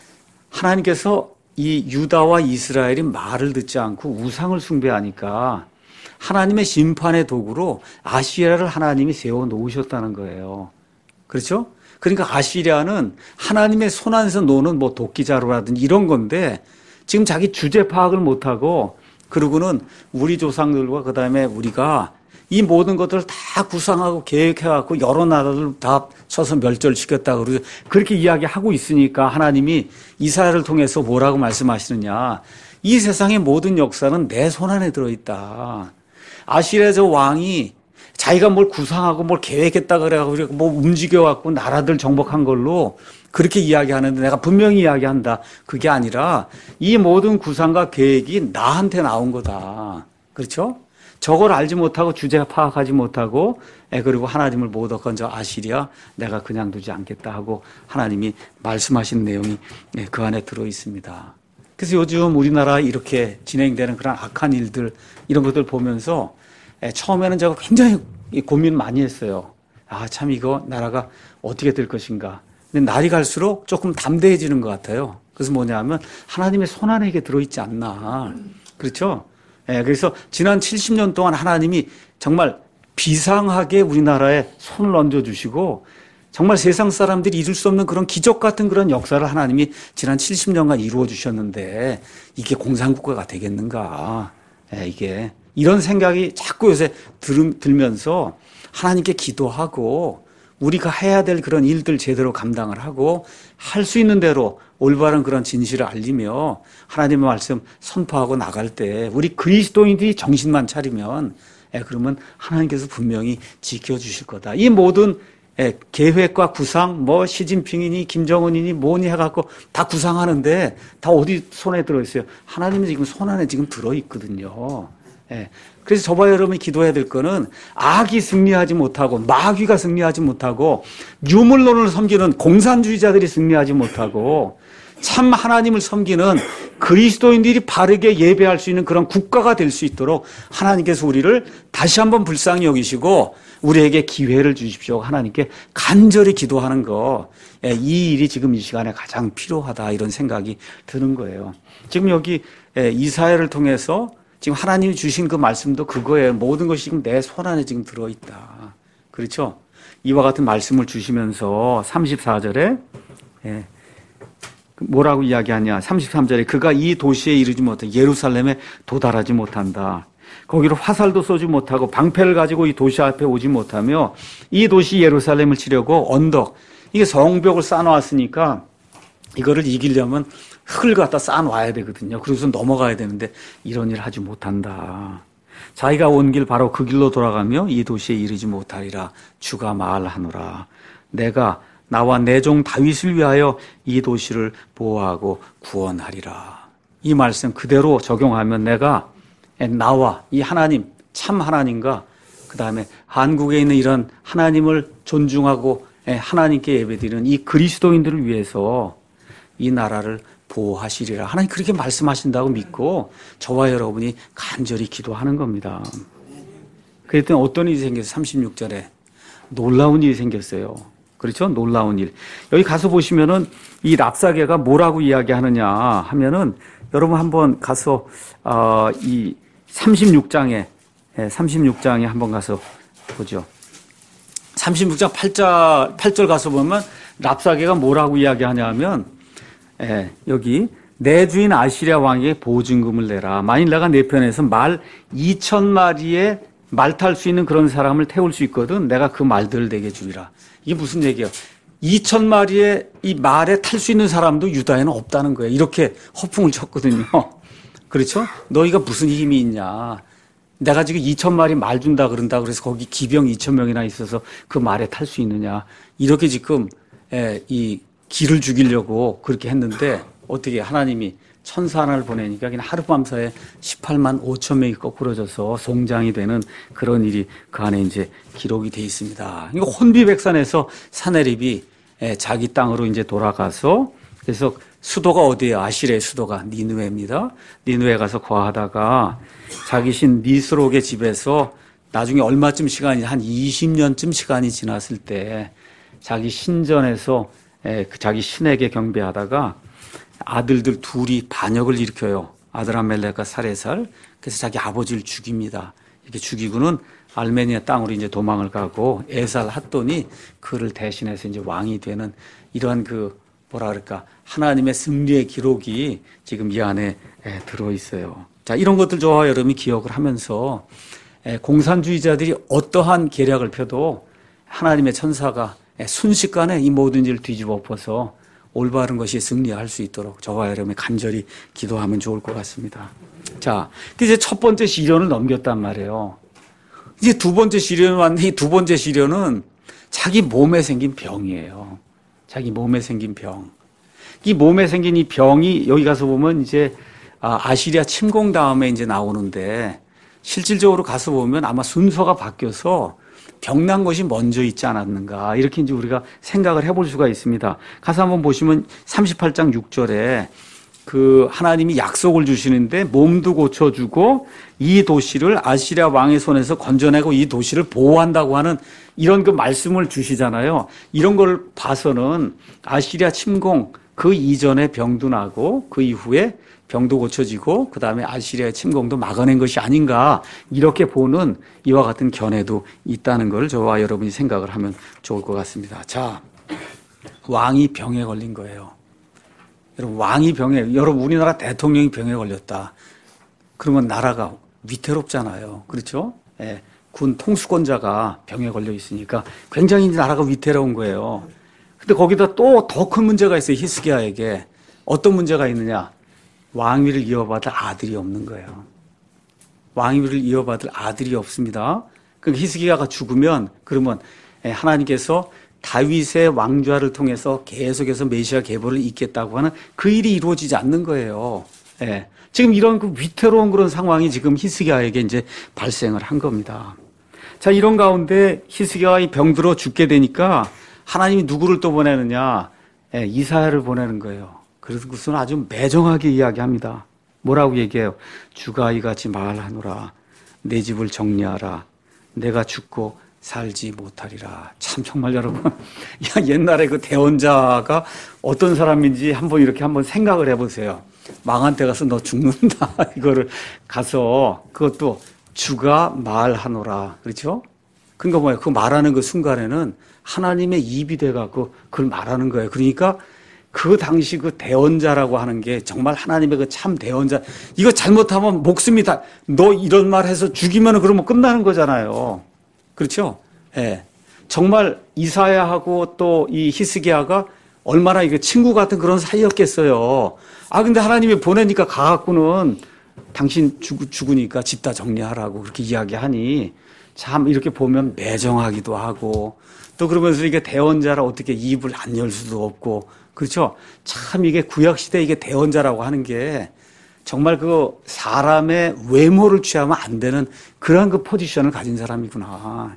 하나님께서 이 유다와 이스라엘이 말을 듣지 않고 우상을 숭배하니까 하나님의 심판의 도구로 아시리아를 하나님이 세워 놓으셨다는 거예요. 그렇죠? 그러니까 아시리아는 하나님의 손 안에서 노는 뭐 도끼자루라든지 이런 건데 지금 자기 주제 파악을 못하고 그러고는 우리 조상들과 그 다음에 우리가 이 모든 것들을 다 구상하고 계획해갖고 여러 나라들 다 쳐서 멸절시켰다 그러고 그렇게 이야기하고 있으니까 하나님이 이사야를 통해서 뭐라고 말씀하시느냐. 이 세상의 모든 역사는 내 손 안에 들어있다. 아시리아 저 왕이 자기가 뭘 구상하고 뭘 계획했다 그래가지고 뭐 움직여갖고 나라들 정복한 걸로 그렇게 이야기하는데 내가 분명히 이야기한다. 그게 아니라 이 모든 구상과 계획이 나한테 나온 거다. 그렇죠? 저걸 알지 못하고 주제 파악하지 못하고 그리고 하나님을 못 얻건져 아시리아 내가 그냥 두지 않겠다 하고 하나님이 말씀하신 내용이 그 안에 들어 있습니다. 그래서 요즘 우리나라 이렇게 진행되는 그런 악한 일들 이런 것들 보면서 처음에는 제가 굉장히 고민 많이 했어요. 참 이거 나라가 어떻게 될 것인가. 근데 날이 갈수록 조금 담대해지는 것 같아요. 그래서 뭐냐면 하나님의 손 안에 이게 들어있지 않나. 그렇죠? 그래서 지난 70년 동안 하나님이 정말 비상하게 우리나라에 손을 얹어주시고 정말 세상 사람들이 이룰 수 없는 그런 기적 같은 그런 역사를 하나님이 지난 70년간 이루어 주셨는데 이게 공산국가가 되겠는가. 이게 이런 생각이 자꾸 요새 들면서 하나님께 기도하고 우리가 해야 될 그런 일들 제대로 감당을 하고 할 수 있는 대로 올바른 그런 진실을 알리며 하나님의 말씀 선포하고 나갈 때 우리 그리스도인들이 정신만 차리면 그러면 하나님께서 분명히 지켜주실 거다. 이 모든 계획과 구상 뭐 시진핑이니 김정은이니 뭐니 해갖고 다 구상하는데 다 어디 손에 들어있어요. 하나님이 지금 손 안에 지금 들어있거든요. 그래서 저와 여러분이 기도해야 될 거는 악이 승리하지 못하고 마귀가 승리하지 못하고 유물론을 섬기는 공산주의자들이 승리하지 못하고 참 하나님을 섬기는 그리스도인들이 바르게 예배할 수 있는 그런 국가가 될 수 있도록 하나님께서 우리를 다시 한번 불쌍히 여기시고 우리에게 기회를 주십시오. 하나님께 간절히 기도하는 거. 이 일이 지금 이 시간에 가장 필요하다 이런 생각이 드는 거예요. 지금 여기 이사야를 통해서 지금 하나님이 주신 그 말씀도 그거예요. 모든 것이 지금 내 손 안에 지금 들어있다. 그렇죠? 이와 같은 말씀을 주시면서 34절에 뭐라고 이야기하냐. 33절에 그가 이 도시에 이르지 못해 예루살렘에 도달하지 못한다. 거기로 화살도 쏘지 못하고 방패를 가지고 이 도시 앞에 오지 못하며 이 도시 예루살렘을 치려고 언덕, 이게 성벽을 쌓아놨으니까 이거를 이기려면 흙을 갖다 쌓아놔야 되거든요. 그래서 넘어가야 되는데 이런 일을 하지 못한다. 자기가 온 길 바로 그 길로 돌아가며 이 도시에 이르지 못하리라. 주가 말하노라. 내가 나와 내 종 다윗을 위하여 이 도시를 보호하고 구원하리라. 이 말씀 그대로 적용하면 내가 나와 이 하나님, 참 하나님과 그 다음에 한국에 있는 이런 하나님을 존중하고 하나님께 예배드리는 이 그리스도인들을 위해서 이 나라를 보호하시리라. 하나님 그렇게 말씀하신다고 믿고 저와 여러분이 간절히 기도하는 겁니다. 그랬더니 어떤 일이 생겼어요? 36절에 놀라운 일이 생겼어요. 그렇죠? 놀라운 일. 여기 가서 보시면은 이 랍사게가 뭐라고 이야기하느냐 하면은 여러분 한번 가서 이 36장에 한번 가서 보죠. 36장 8절 가서 보면 랍사게가 뭐라고 이야기하냐 하면 여기 내 주인 아시리아 왕에게 보증금을 내라. 만일 내가 내 편에서 말 2,000마리에 말 탈 수 있는 그런 사람을 태울 수 있거든. 내가 그 말들을 내게 주리라. 이게 무슨 얘기예요? 2,000마리의 이 말에 탈 수 있는 사람도 유다에는 없다는 거예요. 이렇게 허풍을 쳤거든요. 그렇죠? 너희가 무슨 힘이 있냐. 내가 지금 2,000마리 말 준다 그런다. 그래서 거기 기병 2,000명이나 있어서 그 말에 탈 수 있느냐. 이렇게 지금 이 기를 죽이려고 그렇게 했는데 어떻게 하나님이 천사 하나를 보내니까 그냥 하룻밤사이에 18만 5천 명이 거꾸러져서 송장이 되는 그런 일이 그 안에 이제 기록이 돼 있습니다. 이거 혼비백산에서 사내립이 자기 땅으로 이제 돌아가서 그래서 수도가 어디예요? 아시리아의 수도가 니느웨입니다. 니느웨 가서 거하다가 자기 신 니스록의 집에서 나중에 얼마쯤 시간이 한 20년쯤 시간이 지났을 때 자기 신전에서 자기 신에게 경배하다가 아들들 둘이 반역을 일으켜요. 아들 아멜렉과 살에살. 그래서 자기 아버지를 죽입니다. 이렇게 죽이고는 알메니아 땅으로 이제 도망을 가고 에살 핫돈이 그를 대신해서 이제 왕이 되는 이러한 그 뭐라 그럴까 하나님의 승리의 기록이 지금 이 안에 들어 있어요. 자, 이런 것들 저와 여러분이 기억을 하면서 공산주의자들이 어떠한 계략을 펴도 하나님의 천사가 순식간에 이 모든 일을 뒤집어 엎어서 올바른 것이 승리할 수 있도록 저와 여러분이 간절히 기도하면 좋을 것 같습니다. 자, 이제 첫 번째 시련을 넘겼단 말이에요. 이제 두 번째 시련이 왔는데 이 두 번째 시련은 자기 몸에 생긴 병이에요. 자기 몸에 생긴 병. 이 몸에 생긴 이 병이 여기 가서 보면 이제 아시리아 침공 다음에 이제 나오는데 실질적으로 가서 보면 아마 순서가 바뀌어서 병난 것이 먼저 있지 않았는가 이렇게 이제 우리가 생각을 해볼 수가 있습니다. 가서 한번 보시면 38장 6절에 그 하나님이 약속을 주시는데 몸도 고쳐주고 이 도시를 아시리아 왕의 손에서 건져내고 이 도시를 보호한다고 하는 이런 그 말씀을 주시잖아요. 이런 걸 봐서는 아시리아 침공 그 이전에 병도 나고 그 이후에 병도 고쳐지고 그 다음에 아시리아의 침공도 막아낸 것이 아닌가 이렇게 보는 이와 같은 견해도 있다는 걸 저와 여러분이 생각을 하면 좋을 것 같습니다. 자, 왕이 병에 걸린 거예요. 여러분 왕이 병에 여러분 우리나라 대통령이 병에 걸렸다. 그러면 나라가 위태롭잖아요. 그렇죠? 예, 군 통수권자가 병에 걸려 있으니까 굉장히 나라가 위태로운 거예요. 근데 거기다 또 더 큰 문제가 있어요. 히스기야에게. 어떤 문제가 있느냐? 왕위를 이어받을 아들이 없는 거예요. 왕위를 이어받을 아들이 없습니다. 그러니까 히스기야가 죽으면 그러면 하나님께서 다윗의 왕좌를 통해서 계속해서 메시아 계보를 잇겠다고 하는 그 일이 이루어지지 않는 거예요. 예. 지금 이런 그 위태로운 그런 상황이 지금 히스기야에게 이제 발생을 한 겁니다. 자, 이런 가운데 히스기야가 이 병들어 죽게 되니까 하나님이 누구를 또 보내느냐? 이사야를 보내는 거예요. 그래서 그것은 아주 매정하게 이야기합니다. 뭐라고 얘기해요? 주가 이같이 말하노라. 내 집을 정리하라. 내가 죽고 살지 못하리라. 참 정말 여러분, 옛날에 그 대원자가 어떤 사람인지 한번 이렇게 한번 생각을 해보세요. 망한 데 가서 너 죽는다. 이거를 가서 그것도 주가 말하노라. 그렇죠? 그러니까 뭐예요? 그 말하는 그 순간에는 하나님의 입이 돼갖고 그걸 말하는 거예요. 그러니까 그 당시 그 대언자라고 하는 게 정말 하나님의 그 참 대언자. 이거 잘못하면 목숨이 다, 너 이런 말 해서 죽이면 그러면 끝나는 거잖아요. 그렇죠? 예. 정말 이사야하고 또 이 히스기야가 얼마나 이게 친구 같은 그런 사이였겠어요. 근데 하나님이 보내니까 가갖고는 당신 죽으니까 집 다 정리하라고 그렇게 이야기하니 참 이렇게 보면 매정하기도 하고 또 그러면서 이게 대언자라 어떻게 입을 안 열 수도 없고 그렇죠? 참 이게 구약시대 이게 대언자라고 하는 게 정말 그 사람의 외모를 취하면 안 되는 그런 그 포지션을 가진 사람이구나.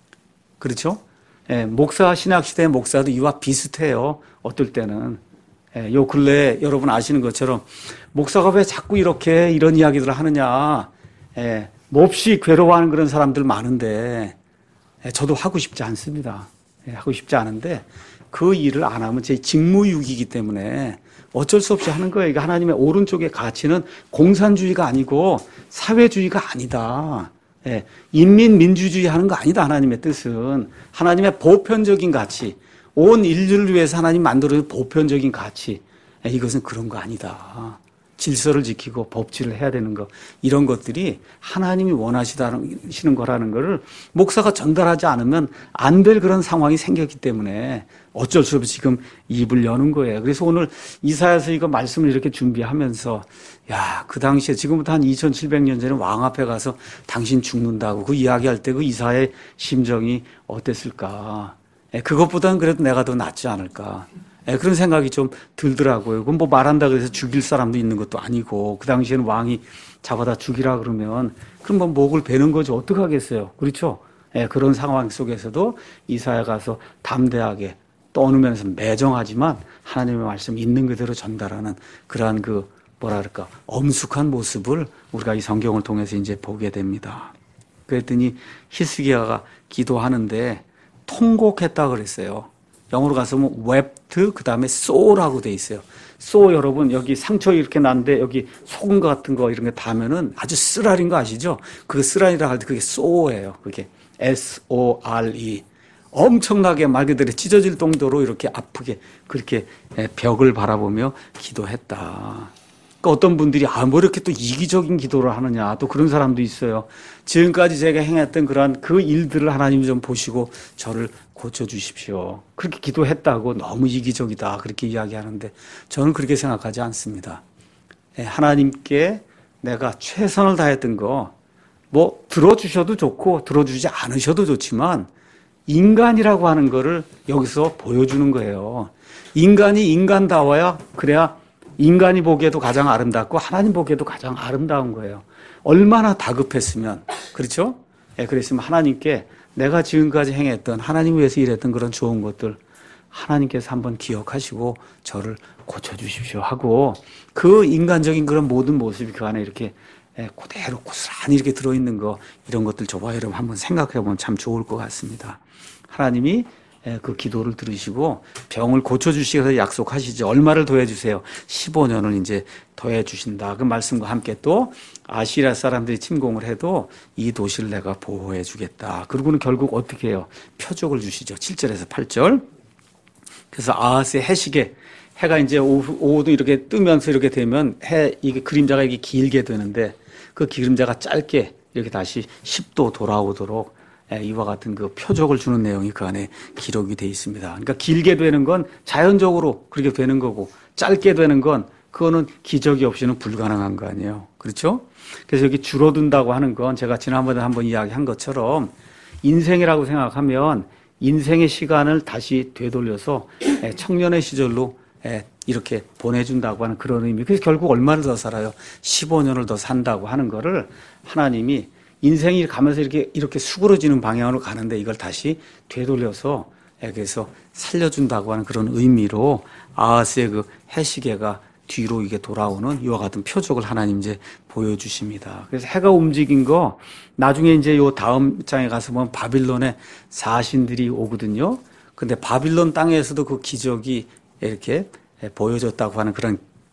그렇죠? 예, 목사, 신학시대의 목사도 이와 비슷해요. 어떨 때는. 예, 요 근래에 여러분 아시는 것처럼 목사가 왜 자꾸 이렇게 이런 이야기들을 하느냐. 예, 몹시 괴로워하는 그런 사람들 많은데 예, 저도 하고 싶지 않습니다. 예, 하고 싶지 않은데 그 일을 안 하면 제 직무유기이기 때문에 어쩔 수 없이 하는 거예요. 이게 하나님의 오른쪽의 가치는 공산주의가 아니고 사회주의가 아니다. 예, 인민민주주의 하는 거 아니다. 하나님의 뜻은 하나님의 보편적인 가치, 온 인류를 위해서 하나님 만들어준 보편적인 가치, 예, 이것은 그런 거 아니다. 질서를 지키고 법치를 해야 되는 거 이런 것들이 하나님이 원하시는 거라는 거를 목사가 전달하지 않으면 안 될 그런 상황이 생겼기 때문에 어쩔 수 없이 지금 입을 여는 거예요. 그래서 오늘 이사야서 이거 말씀을 이렇게 준비하면서 야, 그 당시에 지금부터 한 2700년 전에 왕 앞에 가서 당신 죽는다고 그 이야기할 때 그 이사야의 심정이 어땠을까? 그것보다는 그래도 내가 더 낫지 않을까? 그런 생각이 좀 들더라고요. 그건 뭐 말한다 그래서 죽일 사람도 있는 것도 아니고 그 당시에는 왕이 잡아다 죽이라 그러면 그럼 뭐 목을 베는 거지 어떡하겠어요. 그렇죠? 그런 상황 속에서도 이사야 가서 담대하게 떠누면서 매정하지만 하나님의 말씀 있는 그대로 전달하는 그러한 그 뭐랄까 엄숙한 모습을 우리가 이 성경을 통해서 이제 보게 됩니다. 그랬더니 히스기야가 기도하는데 통곡했다 그랬어요. 영어로 가서 뭐 wept 그다음에 so라고 돼 있어요. so 여러분 여기 상처 이렇게 났는데 여기 소금 같은 거 이런 게 닿으면은 아주 쓰라린 거 아시죠? 그 쓰라리라 할 때 그게 so예요. 그게 S-O-R-E. 엄청나게 말 그대로 찢어질 정도로 이렇게 아프게 그렇게 벽을 바라보며 기도했다. 그러니까 어떤 분들이 뭐 이렇게 또 이기적인 기도를 하느냐 또 그런 사람도 있어요. 지금까지 제가 행했던 그러한 그 일들을 하나님 좀 보시고 저를 고쳐주십시오. 그렇게 기도했다고 너무 이기적이다 그렇게 이야기하는데 저는 그렇게 생각하지 않습니다. 하나님께 내가 최선을 다했던 거 뭐 들어주셔도 좋고 들어주지 않으셔도 좋지만 인간이라고 하는 거를 여기서 보여주는 거예요. 인간이 인간다워야 그래야 인간이 보기에도 가장 아름답고 하나님 보기에도 가장 아름다운 거예요. 얼마나 다급했으면 그렇죠? 그랬으면 하나님께 내가 지금까지 행했던 하나님 위해서 일했던 그런 좋은 것들 하나님께서 한번 기억하시고 저를 고쳐주십시오 하고 그 인간적인 그런 모든 모습이 그 안에 이렇게 그대로 고스란히 이렇게 들어있는 거 이런 것들 저와 여러분 한번 생각해 보면 참 좋을 것 같습니다. 하나님이 그 기도를 들으시고 병을 고쳐주시겠다고 약속하시죠. 얼마를 더해주세요? 15년을 이제 더해주신다. 그 말씀과 함께 또 아시리아 사람들이 침공을 해도 이 도시를 내가 보호해주겠다. 그리고는 결국 어떻게 해요? 표적을 주시죠. 7절에서 8절. 그래서 아하스의 해시계 해가 이제 오후도 이렇게 뜨면서 이렇게 되면 이게 그림자가 이게 길게 되는데 그 그림자가 짧게 이렇게 다시 10도 돌아오도록 이와 같은 그 표적을 주는 내용이 그 안에 기록이 되어 있습니다. 그러니까 길게 되는 건 자연적으로 그렇게 되는 거고 짧게 되는 건 그거는 기적이 없이는 불가능한 거 아니에요. 그렇죠? 그래서 여기 줄어든다고 하는 건 제가 지난번에 한번 이야기한 것처럼 인생이라고 생각하면 인생의 시간을 다시 되돌려서 청년의 시절로 이렇게 보내준다고 하는 그런 의미. 그래서 결국 얼마를 더 살아요? 15년을 더 산다고 하는 거를 하나님이 인생이 가면서 이렇게 수그러지는 방향으로 가는데 이걸 다시 되돌려서 그래서 살려준다고 하는 그런 의미로 아하스의 그 해시계가 뒤로 이게 돌아오는 이와 같은 표적을 하나님 이제 보여주십니다. 그래서 해가 움직인 거 나중에 이제 요 다음 장에 가서 보면 바빌론의 사신들이 오거든요. 근데 바빌론 땅에서도 그 기적이 이렇게 보여줬다고 하는 그런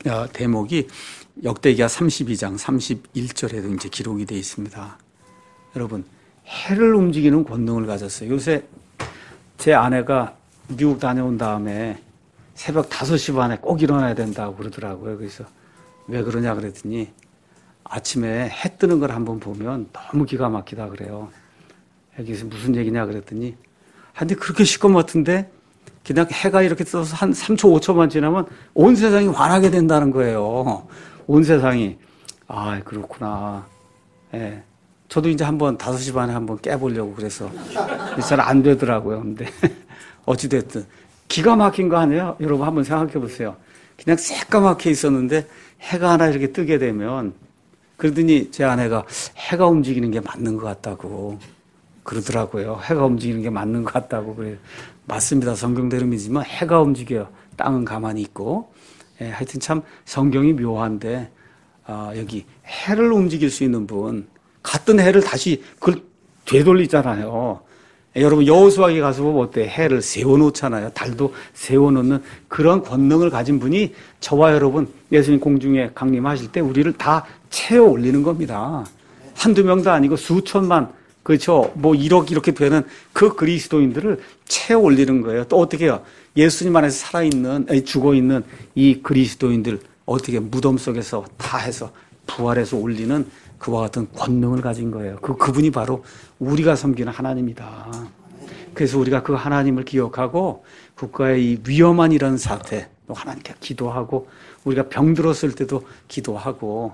대목이 역대기하 32장 31절에도 이제 기록이 되어 있습니다. 여러분, 해를 움직이는 권능을 가졌어요. 요새 제 아내가 미국 다녀온 다음에 새벽 5시 반에 꼭 일어나야 된다고 그러더라고요. 그래서 왜 그러냐 그랬더니 아침에 해 뜨는 걸 한번 보면 너무 기가 막히다 그래요. 여기서 무슨 얘기냐 그랬더니 근데 그렇게 시커멓던데 그냥 해가 이렇게 떠서 한 3초 5초만 지나면 온 세상이 환하게 된다는 거예요. 온 세상이. 아, 그렇구나. 예. 저도 이제 한번 5시 반에 한번 깨보려고 그래서 잘 안 되더라고요. 근데 어찌됐든 기가 막힌 거 아니에요? 여러분 한번 생각해 보세요. 그냥 새까맣게 있었는데 해가 하나 이렇게 뜨게 되면 그러더니 제 아내가 해가 움직이는 게 맞는 것 같다고 그러더라고요. 해가 움직이는 게 맞는 것 같다고. 그래요. 맞습니다. 성경대로 믿지만 해가 움직여요. 땅은 가만히 있고. 예, 하여튼 참 성경이 묘한데 여기 해를 움직일 수 있는 분 같은 해를 다시 그걸 되돌리잖아요. 여러분 여호수아기 가서 보면 어때? 해를 세워놓잖아요. 달도 세워놓는 그런 권능을 가진 분이 저와 여러분 예수님 공중에 강림하실 때 우리를 다 채워 올리는 겁니다. 한두 명도 아니고 수천만 그렇죠. 뭐 1억 이렇게 되는 그 그리스도인들을 채워 올리는 거예요. 또 어떻게 해요? 예수님 안에서 살아있는 죽어있는 이 그리스도인들 어떻게 무덤 속에서 다 해서 부활해서 올리는 그와 같은 권능을 가진 거예요. 그분이 바로 우리가 섬기는 하나님이다. 그래서 우리가 그 하나님을 기억하고 국가의 이 위험한 이런 사태, 또 하나님께 기도하고 우리가 병들었을 때도 기도하고,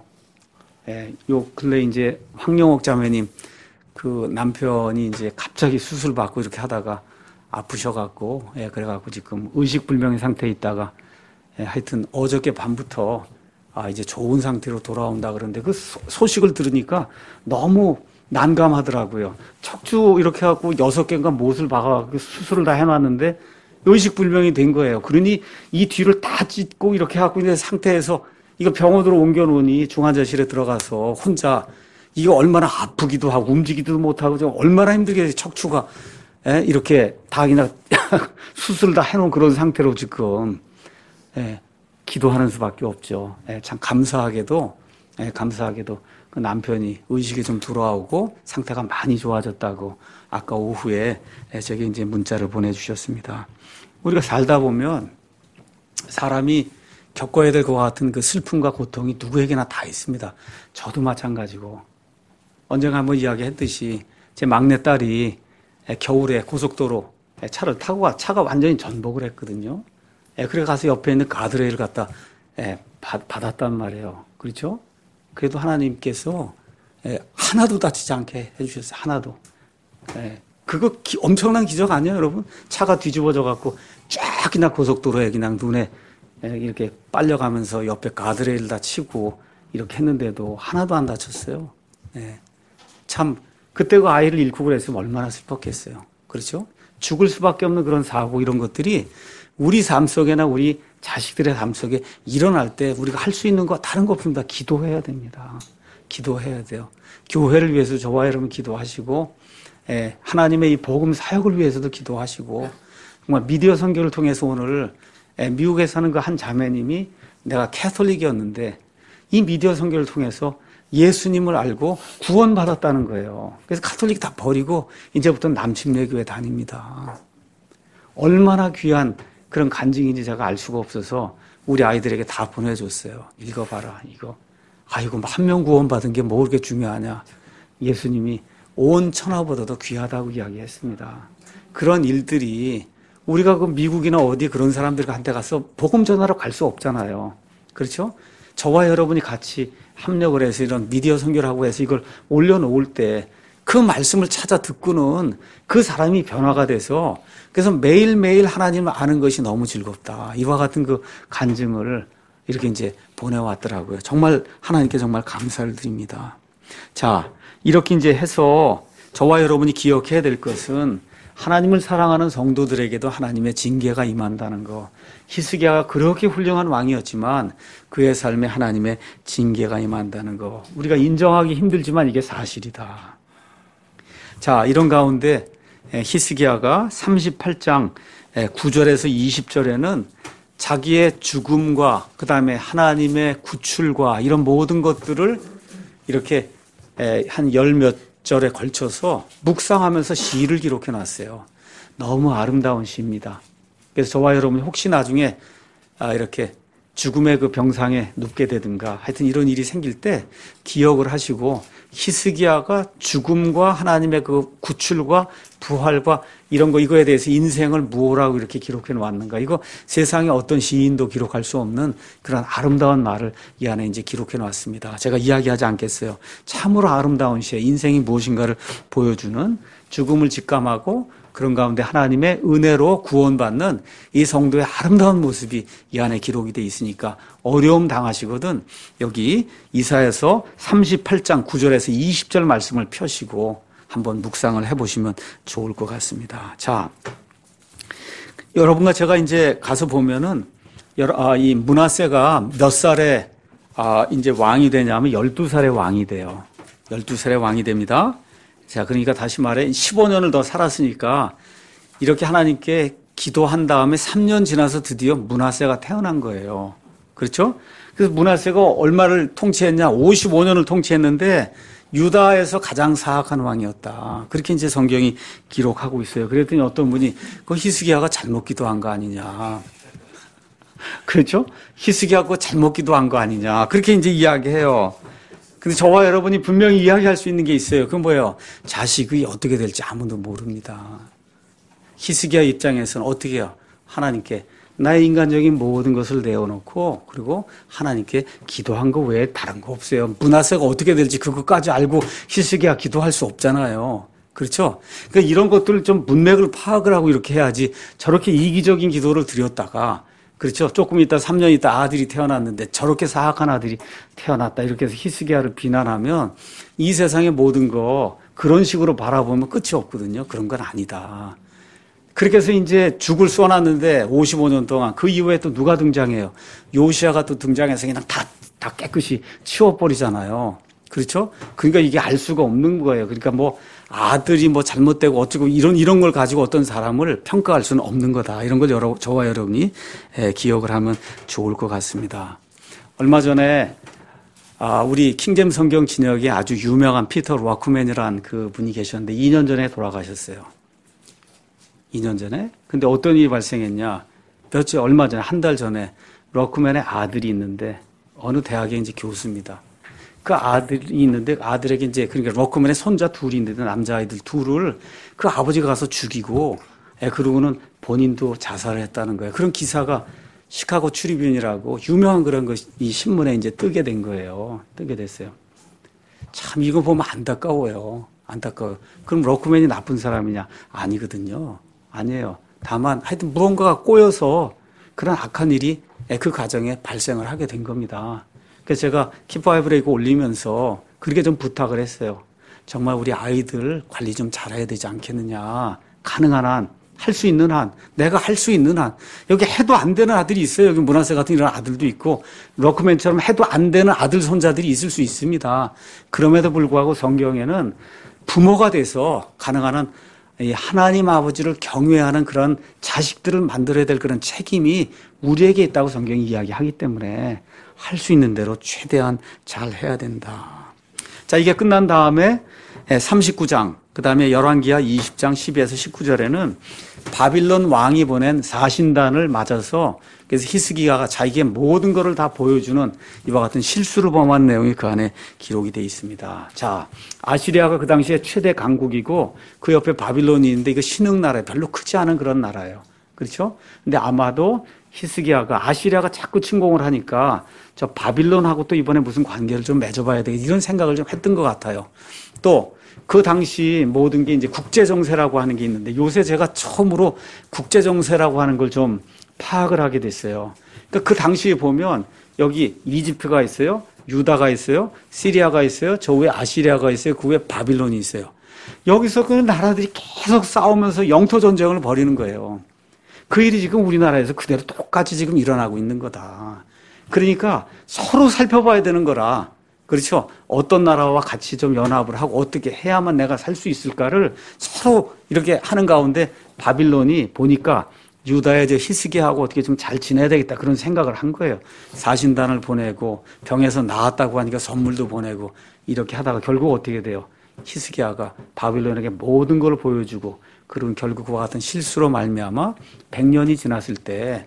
요 근래 이제 황영옥 자매님 그 남편이 이제 갑자기 수술 받고 이렇게 하다가 아프셔갖고, 그래갖고 지금 의식불명의 상태에 있다가, 하여튼 어저께 밤부터 이제 좋은 상태로 돌아온다 그러는데 그 소식을 들으니까 너무 난감하더라고요. 척추 이렇게 해갖고 6개인가 못을 박아갖고 수술을 다 해놨는데 의식불명이 된 거예요. 그러니 이 뒤를 다 찢고 이렇게 해갖고 있는 상태에서 이거 병원으로 옮겨놓으니 중환자실에 들어가서 혼자 이거 얼마나 아프기도 하고 움직이지도 못하고 좀 얼마나 힘들게 척추가 이렇게 다 그냥 수술을 다 해놓은 그런 상태로 지금 기도하는 수밖에 없죠. 참 감사하게도 그 남편이 의식이 좀 돌아오고 상태가 많이 좋아졌다고 아까 오후에 제게 이제 문자를 보내주셨습니다. 우리가 살다 보면 사람이 겪어야 될 것 같은 그 슬픔과 고통이 누구에게나 다 있습니다. 저도 마찬가지고 언젠가 한번 이야기했듯이 제 막내딸이 겨울에 고속도로 차를 타고 차가 완전히 전복을 했거든요. 그래 가서 옆에 있는 가드레일을 갖다 받았단 말이에요. 그렇죠? 그래도 하나님께서 하나도 다치지 않게 해주셨어요. 하나도. 그거 엄청난 기적 아니에요, 여러분? 차가 뒤집어져 갖고 쫙 그냥 고속도로에 그냥 눈에 이렇게 빨려가면서 옆에 가드레일 다 치고 이렇게 했는데도 하나도 안 다쳤어요. 참 그때 그 아이를 잃고 그랬으면 얼마나 슬펐겠어요. 그렇죠? 죽을 수밖에 없는 그런 사고 이런 것들이 우리 삶 속에나 우리 자식들의 삶 속에 일어날 때 우리가 할 수 있는 거 다른 거 없습니다. 기도해야 됩니다. 기도해야 돼요. 교회를 위해서 저와 여러분 기도하시고 하나님의 이 복음 사역을 위해서도 기도하시고 정말 미디어 선교를 통해서 오늘 미국에 사는 그 한 자매님이 내가 캐톨릭이었는데 이 미디어 선교를 통해서 예수님을 알고 구원받았다는 거예요. 그래서 카톨릭 다 버리고 이제부터 남침례교회 다닙니다. 얼마나 귀한 그런 간증인지 제가 알 수가 없어서 우리 아이들에게 다 보내줬어요. 읽어봐라 이거. 아이고 한 명 구원받은 게 뭐 그렇게 중요하냐. 예수님이 온 천하보다도 귀하다고 이야기했습니다. 그런 일들이 우리가 그 미국이나 어디 그런 사람들한테 가서 복음 전하러 갈 수 없잖아요. 그렇죠? 저와 여러분이 같이 합력을 해서 이런 미디어 선교를 하고 해서 이걸 올려놓을 때 그 말씀을 찾아 듣고는 그 사람이 변화가 돼서 그래서 매일매일 하나님을 아는 것이 너무 즐겁다. 이와 같은 그 간증을 이렇게 이제 보내왔더라고요. 정말 하나님께 정말 감사를 드립니다. 자, 이렇게 이제 해서 저와 여러분이 기억해야 될 것은 하나님을 사랑하는 성도들에게도 하나님의 징계가 임한다는 거. 히스기야가 그렇게 훌륭한 왕이었지만 그의 삶에 하나님의 징계가 임한다는 거. 우리가 인정하기 힘들지만 이게 사실이다. 자, 이런 가운데 히스기야가 38장 9절에서 20절에는 자기의 죽음과 그다음에 하나님의 구출과 이런 모든 것들을 이렇게 한 열 몇 절에 걸쳐서 묵상하면서 시를 기록해 놨어요. 너무 아름다운 시입니다. 그래서 저와 여러분이 혹시 나중에 이렇게 죽음의 그 병상에 눕게 되든가 하여튼 이런 일이 생길 때 기억을 하시고 히스기야가 죽음과 하나님의 그 구출과 부활과 이런 거 이거에 대해서 인생을 무엇라고 이렇게 기록해 놓았는가. 이거 세상에 어떤 시인도 기록할 수 없는 그런 아름다운 말을 이 안에 이제 기록해 놨습니다. 제가 이야기하지 않겠어요. 참으로 아름다운 시에 인생이 무엇인가를 보여주는 죽음을 직감하고 그런 가운데 하나님의 은혜로 구원받는 이 성도의 아름다운 모습이 이 안에 기록이 돼 있으니까 어려움 당하시거든 여기 이사야서 38장 9절에서 20절 말씀을 펴시고 한번 묵상을 해보시면 좋을 것 같습니다. 자, 여러분과 제가 이제 가서 보면은 이 므낫세가 몇 살에 이제 왕이 되냐면 12살에 왕이 돼요. 12살에 왕이 됩니다. 자, 그러니까 다시 말해 15년을 더 살았으니까 이렇게 하나님께 기도한 다음에 3년 지나서 드디어 므낫세가 태어난 거예요. 그렇죠? 그래서 므낫세가 얼마를 통치했냐? 55년을 통치했는데 유다에서 가장 사악한 왕이었다. 그렇게 이제 성경이 기록하고 있어요. 그랬더니 어떤 분이 그 히스기야가 잘못 기도한 거 아니냐. 그렇죠? 히스기야가 잘못 기도한 거 아니냐. 그렇게 이제 이야기해요. 근데 저와 여러분이 분명히 이야기할 수 있는 게 있어요. 그건 뭐예요? 자식이 어떻게 될지 아무도 모릅니다. 히스기야 입장에서는 어떻게 해요? 하나님께 나의 인간적인 모든 것을 내어놓고 그리고 하나님께 기도한 거 외에 다른 거 없어요. 므낫세가 어떻게 될지 그것까지 알고 히스기야 기도할 수 없잖아요. 그렇죠? 그러니까 이런 것들을 좀 문맥을 파악을 하고 이렇게 해야지 저렇게 이기적인 기도를 드렸다가 그렇죠. 조금 있다 3년 있다 아들이 태어났는데 저렇게 사악한 아들이 태어났다. 이렇게 해서 히스기야를 비난하면 이 세상의 모든 거 그런 식으로 바라보면 끝이 없거든요. 그런 건 아니다. 그렇게 해서 이제 죽을 쏘놨는데 55년 동안 그 이후에 또 누가 등장해요? 요시야가 또 등장해서 그냥 다 깨끗이 치워버리잖아요. 그렇죠? 그러니까 이게 알 수가 없는 거예요. 그러니까 뭐 아들이 뭐 잘못되고 어쩌고 이런 걸 가지고 어떤 사람을 평가할 수는 없는 거다. 이런 걸 저와 여러분이 기억을 하면 좋을 것 같습니다. 얼마 전에 우리 킹잼 성경 진역에 아주 유명한 피터 워크맨이라는 그 분이 계셨는데 2년 전에 돌아가셨어요. 2년 전에. 근데 어떤 일이 발생했냐? 얼마 전에 한 달 전에 워크맨의 아들이 있는데 어느 대학의 이제 교수입니다. 그 아들이 있는데 아들에게 이제 그러니까 워크맨의 손자 둘이 있는데 남자아이들 둘을 그 아버지가 가서 죽이고 그러고는 본인도 자살을 했다는 거예요. 그런 기사가 시카고 트리뷴이라고 유명한 그런 것이 이 신문에 이제 뜨게 된 거예요. 뜨게 됐어요. 참 이거 보면 안타까워요. 안타까워요. 그럼 워크맨이 나쁜 사람이냐? 아니거든요. 아니에요. 다만 하여튼 무언가가 꼬여서 그런 악한 일이 그 가정에 발생을 하게 된 겁니다. 그래서 제가 키파이브를 이거 올리면서 그렇게 좀 부탁을 했어요. 정말 우리 아이들 관리 좀 잘해야 되지 않겠느냐. 가능한 한, 할 수 있는 한, 내가 할 수 있는 한. 여기 해도 안 되는 아들이 있어요. 여기 므낫세 같은 이런 아들도 있고 워크맨처럼 해도 안 되는 아들 손자들이 있을 수 있습니다. 그럼에도 불구하고 성경에는 부모가 돼서 가능한 한 하나님 아버지를 경외하는 그런 자식들을 만들어야 될 그런 책임이 우리에게 있다고 성경이 이야기하기 때문에 할 수 있는 대로 최대한 잘 해야 된다. 자, 이게 끝난 다음에 39장, 그 다음에 열왕기하 20장 12에서 19절에는 바빌론 왕이 보낸 사신단을 맞아서 그래서 히스기야가 자기의 모든 것을 다 보여주는 이와 같은 실수를 범한 내용이 그 안에 기록이 되어 있습니다. 자, 아시리아가 그 당시에 최대 강국이고 그 옆에 바빌론이 있는데 이거 신흥나라예요. 별로 크지 않은 그런 나라예요. 그렇죠? 근데 아마도 히스기야가 아시리아가 자꾸 침공을 하니까 저 바빌론하고 또 이번에 무슨 관계를 좀 맺어봐야 되겠다 이런 생각을 좀 했던 것 같아요. 또 그 당시 모든 게 이제 국제정세라고 하는 게 있는데 요새 제가 처음으로 국제정세라고 하는 걸 좀 파악을 하게 됐어요. 그러니까 그 당시에 보면 여기 이집트가 있어요. 유다가 있어요. 시리아가 있어요. 저 위에 아시리아가 있어요. 그 위에 바빌론이 있어요. 여기서 그 나라들이 계속 싸우면서 영토 전쟁을 벌이는 거예요. 그 일이 지금 우리나라에서 그대로 똑같이 지금 일어나고 있는 거다. 그러니까 서로 살펴봐야 되는 거라. 그렇죠? 어떤 나라와 같이 좀 연합을 하고 어떻게 해야만 내가 살 수 있을까를 서로 이렇게 하는 가운데 바빌론이 보니까 유다의 히스기야하고 어떻게 좀 잘 지내야 되겠다 그런 생각을 한 거예요. 사신단을 보내고 병에서 나았다고 하니까 선물도 보내고 이렇게 하다가 결국 어떻게 돼요? 히스기야가 바빌론에게 모든 걸 보여주고 그런 결국 그와 같은 실수로 말미암아 100년이 지났을 때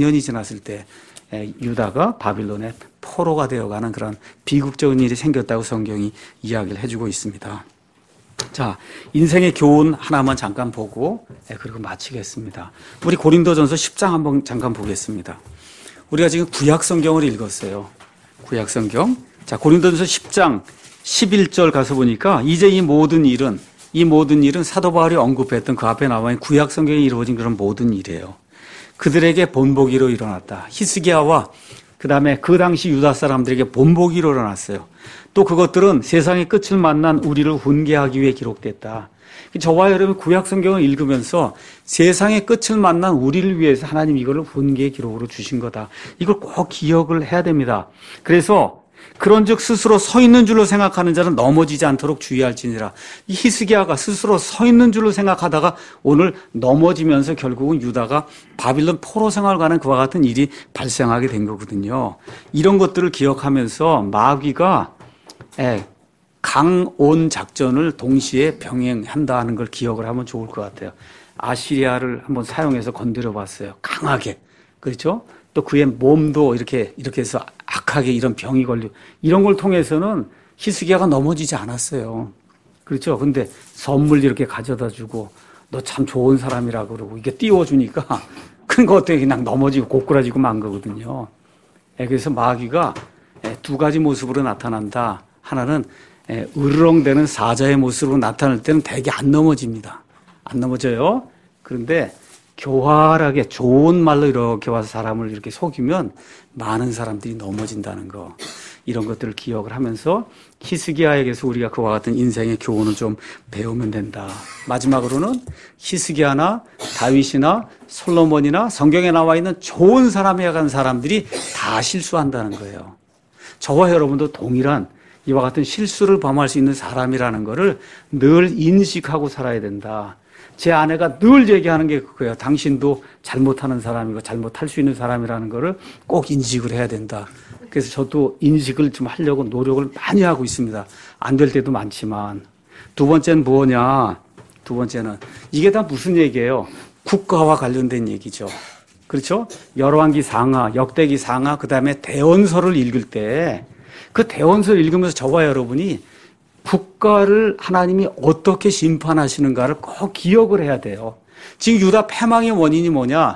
유다가 바빌론의 포로가 되어가는 그런 비극적인 일이 생겼다고 성경이 이야기를 해주고 있습니다. 자, 인생의 교훈 하나만 잠깐 보고 그리고 마치겠습니다. 우리 고린도전서 10장 한번 잠깐 보겠습니다. 우리가 지금 구약 성경을 읽었어요. 구약 성경. 자, 고린도전서 10장 11절 가서 보니까 이제 이 모든 일은 사도 바울이 언급했던 그 앞에 나와 있는 구약 성경에 이루어진 그런 모든 일이에요. 그들에게 본보기로 일어났다. 히스기야와 그다음에 그 당시 유다 사람들에게 본보기로 일어났어요. 또 그것들은 세상의 끝을 만난 우리를 훈계하기 위해 기록됐다. 저와 여러분 구약 성경을 읽으면서 세상의 끝을 만난 우리를 위해서 하나님 이걸 훈계의 기록으로 주신 거다. 이걸 꼭 기억을 해야 됩니다. 그래서 그런즉 스스로 서 있는 줄로 생각하는 자는 넘어지지 않도록 주의할지니라. 이 히스기야가 스스로 서 있는 줄로 생각하다가 오늘 넘어지면서 결국은 유다가 바빌론 포로 생활을 가는 그와 같은 일이 발생하게 된 거거든요. 이런 것들을 기억하면서 마귀가 강온 작전을 동시에 병행한다는 걸 기억을 하면 좋을 것 같아요. 아시리아를 한번 사용해서 건드려 봤어요. 강하게. 그렇죠? 또 그의 몸도 이렇게 해서 악하게 이런 병이 걸리고 이런 걸 통해서는 히스기야가 넘어지지 않았어요. 그렇죠? 근데 선물 이렇게 가져다 주고 너 참 좋은 사람이라고 그러고 이게 띄워주니까 그거 어떻게 그냥 넘어지고 고꾸라지고 만 거거든요. 그래서 마귀가 두 가지 모습으로 나타난다. 하나는 으르렁대는 사자의 모습으로 나타날 때는 대개 안 넘어집니다. 안 넘어져요. 그런데 교활하게 좋은 말로 이렇게 와서 사람을 이렇게 속이면 많은 사람들이 넘어진다는 거. 이런 것들을 기억을 하면서 히스기야에게서 우리가 그와 같은 인생의 교훈을 좀 배우면 된다. 마지막으로는 히스기야나 다윗이나 솔로몬이나 성경에 나와 있는 좋은 사람에 간 사람들이 다 실수한다는 거예요. 저와 여러분도 동일한 이와 같은 실수를 범할 수 있는 사람이라는 것을 늘 인식하고 살아야 된다. 제 아내가 늘 얘기하는 게 그거예요. 당신도 잘못하는 사람이고 잘못할 수 있는 사람이라는 거를 꼭 인식을 해야 된다. 그래서 저도 인식을 좀 하려고 노력을 많이 하고 있습니다. 안 될 때도 많지만. 두 번째는 뭐냐? 두 번째는 이게 다 무슨 얘기예요? 국가와 관련된 얘기죠. 그렇죠? 열왕기 상하, 역대기 상하, 그 다음에 대원서를 읽을 때 그 대원서를 읽으면서 저와 여러분이 국가를 하나님이 어떻게 심판하시는가를 꼭 기억을 해야 돼요. 지금 유다 패망의 원인이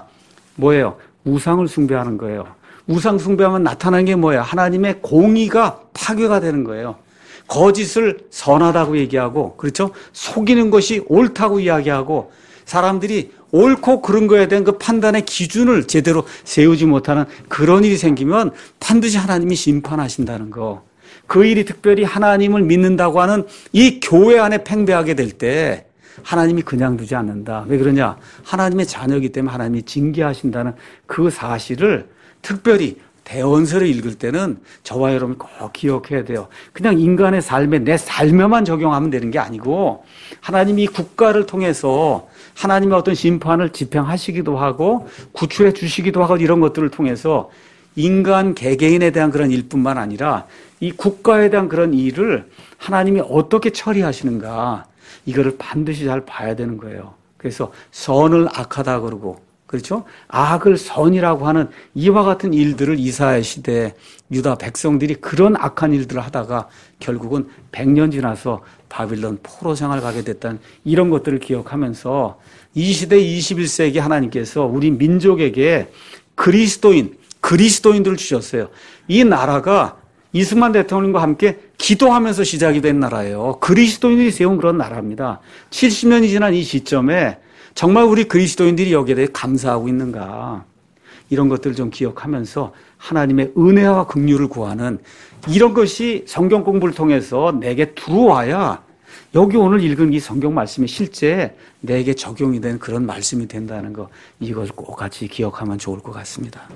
뭐예요? 우상을 숭배하는 거예요. 우상 숭배하면 나타나는 게 뭐예요? 하나님의 공의가 파괴가 되는 거예요. 거짓을 선하다고 얘기하고, 그렇죠? 속이는 것이 옳다고 이야기하고, 사람들이 옳고 그른 거에 대한 그 판단의 기준을 제대로 세우지 못하는 그런 일이 생기면 반드시 하나님이 심판하신다는 거. 그 일이 특별히 하나님을 믿는다고 하는 이 교회 안에 팽배하게 될 때 하나님이 그냥 두지 않는다. 왜 그러냐? 하나님의 자녀이기 때문에 하나님이 징계하신다는 그 사실을 특별히 대원서를 읽을 때는 저와 여러분 꼭 기억해야 돼요. 그냥 인간의 삶에 내 삶에만 적용하면 되는 게 아니고 하나님이 국가를 통해서 하나님의 어떤 심판을 집행하시기도 하고 구출해 주시기도 하고 이런 것들을 통해서 인간 개개인에 대한 그런 일뿐만 아니라 이 국가에 대한 그런 일을 하나님이 어떻게 처리하시는가 이거를 반드시 잘 봐야 되는 거예요. 그래서 선을 악하다 그러고 그렇죠? 악을 선이라고 하는 이와 같은 일들을 이사야 시대에 유다 백성들이 그런 악한 일들을 하다가 결국은 100년 지나서 바빌론 포로 생활 가게 됐다는 이런 것들을 기억하면서 이 시대 21세기 하나님께서 우리 민족에게 그리스도인들을 주셨어요. 이 나라가 이승만 대통령과 함께 기도하면서 시작이 된 나라예요. 그리스도인들이 세운 그런 나라입니다. 70년이 지난 이 시점에 정말 우리 그리스도인들이 여기에 대해 감사하고 있는가. 이런 것들을 좀 기억하면서 하나님의 은혜와 긍휼을 구하는 이런 것이 성경 공부를 통해서 내게 들어와야 여기 오늘 읽은 이 성경 말씀이 실제 내게 적용이 된 그런 말씀이 된다는 거 이걸 꼭 같이 기억하면 좋을 것 같습니다.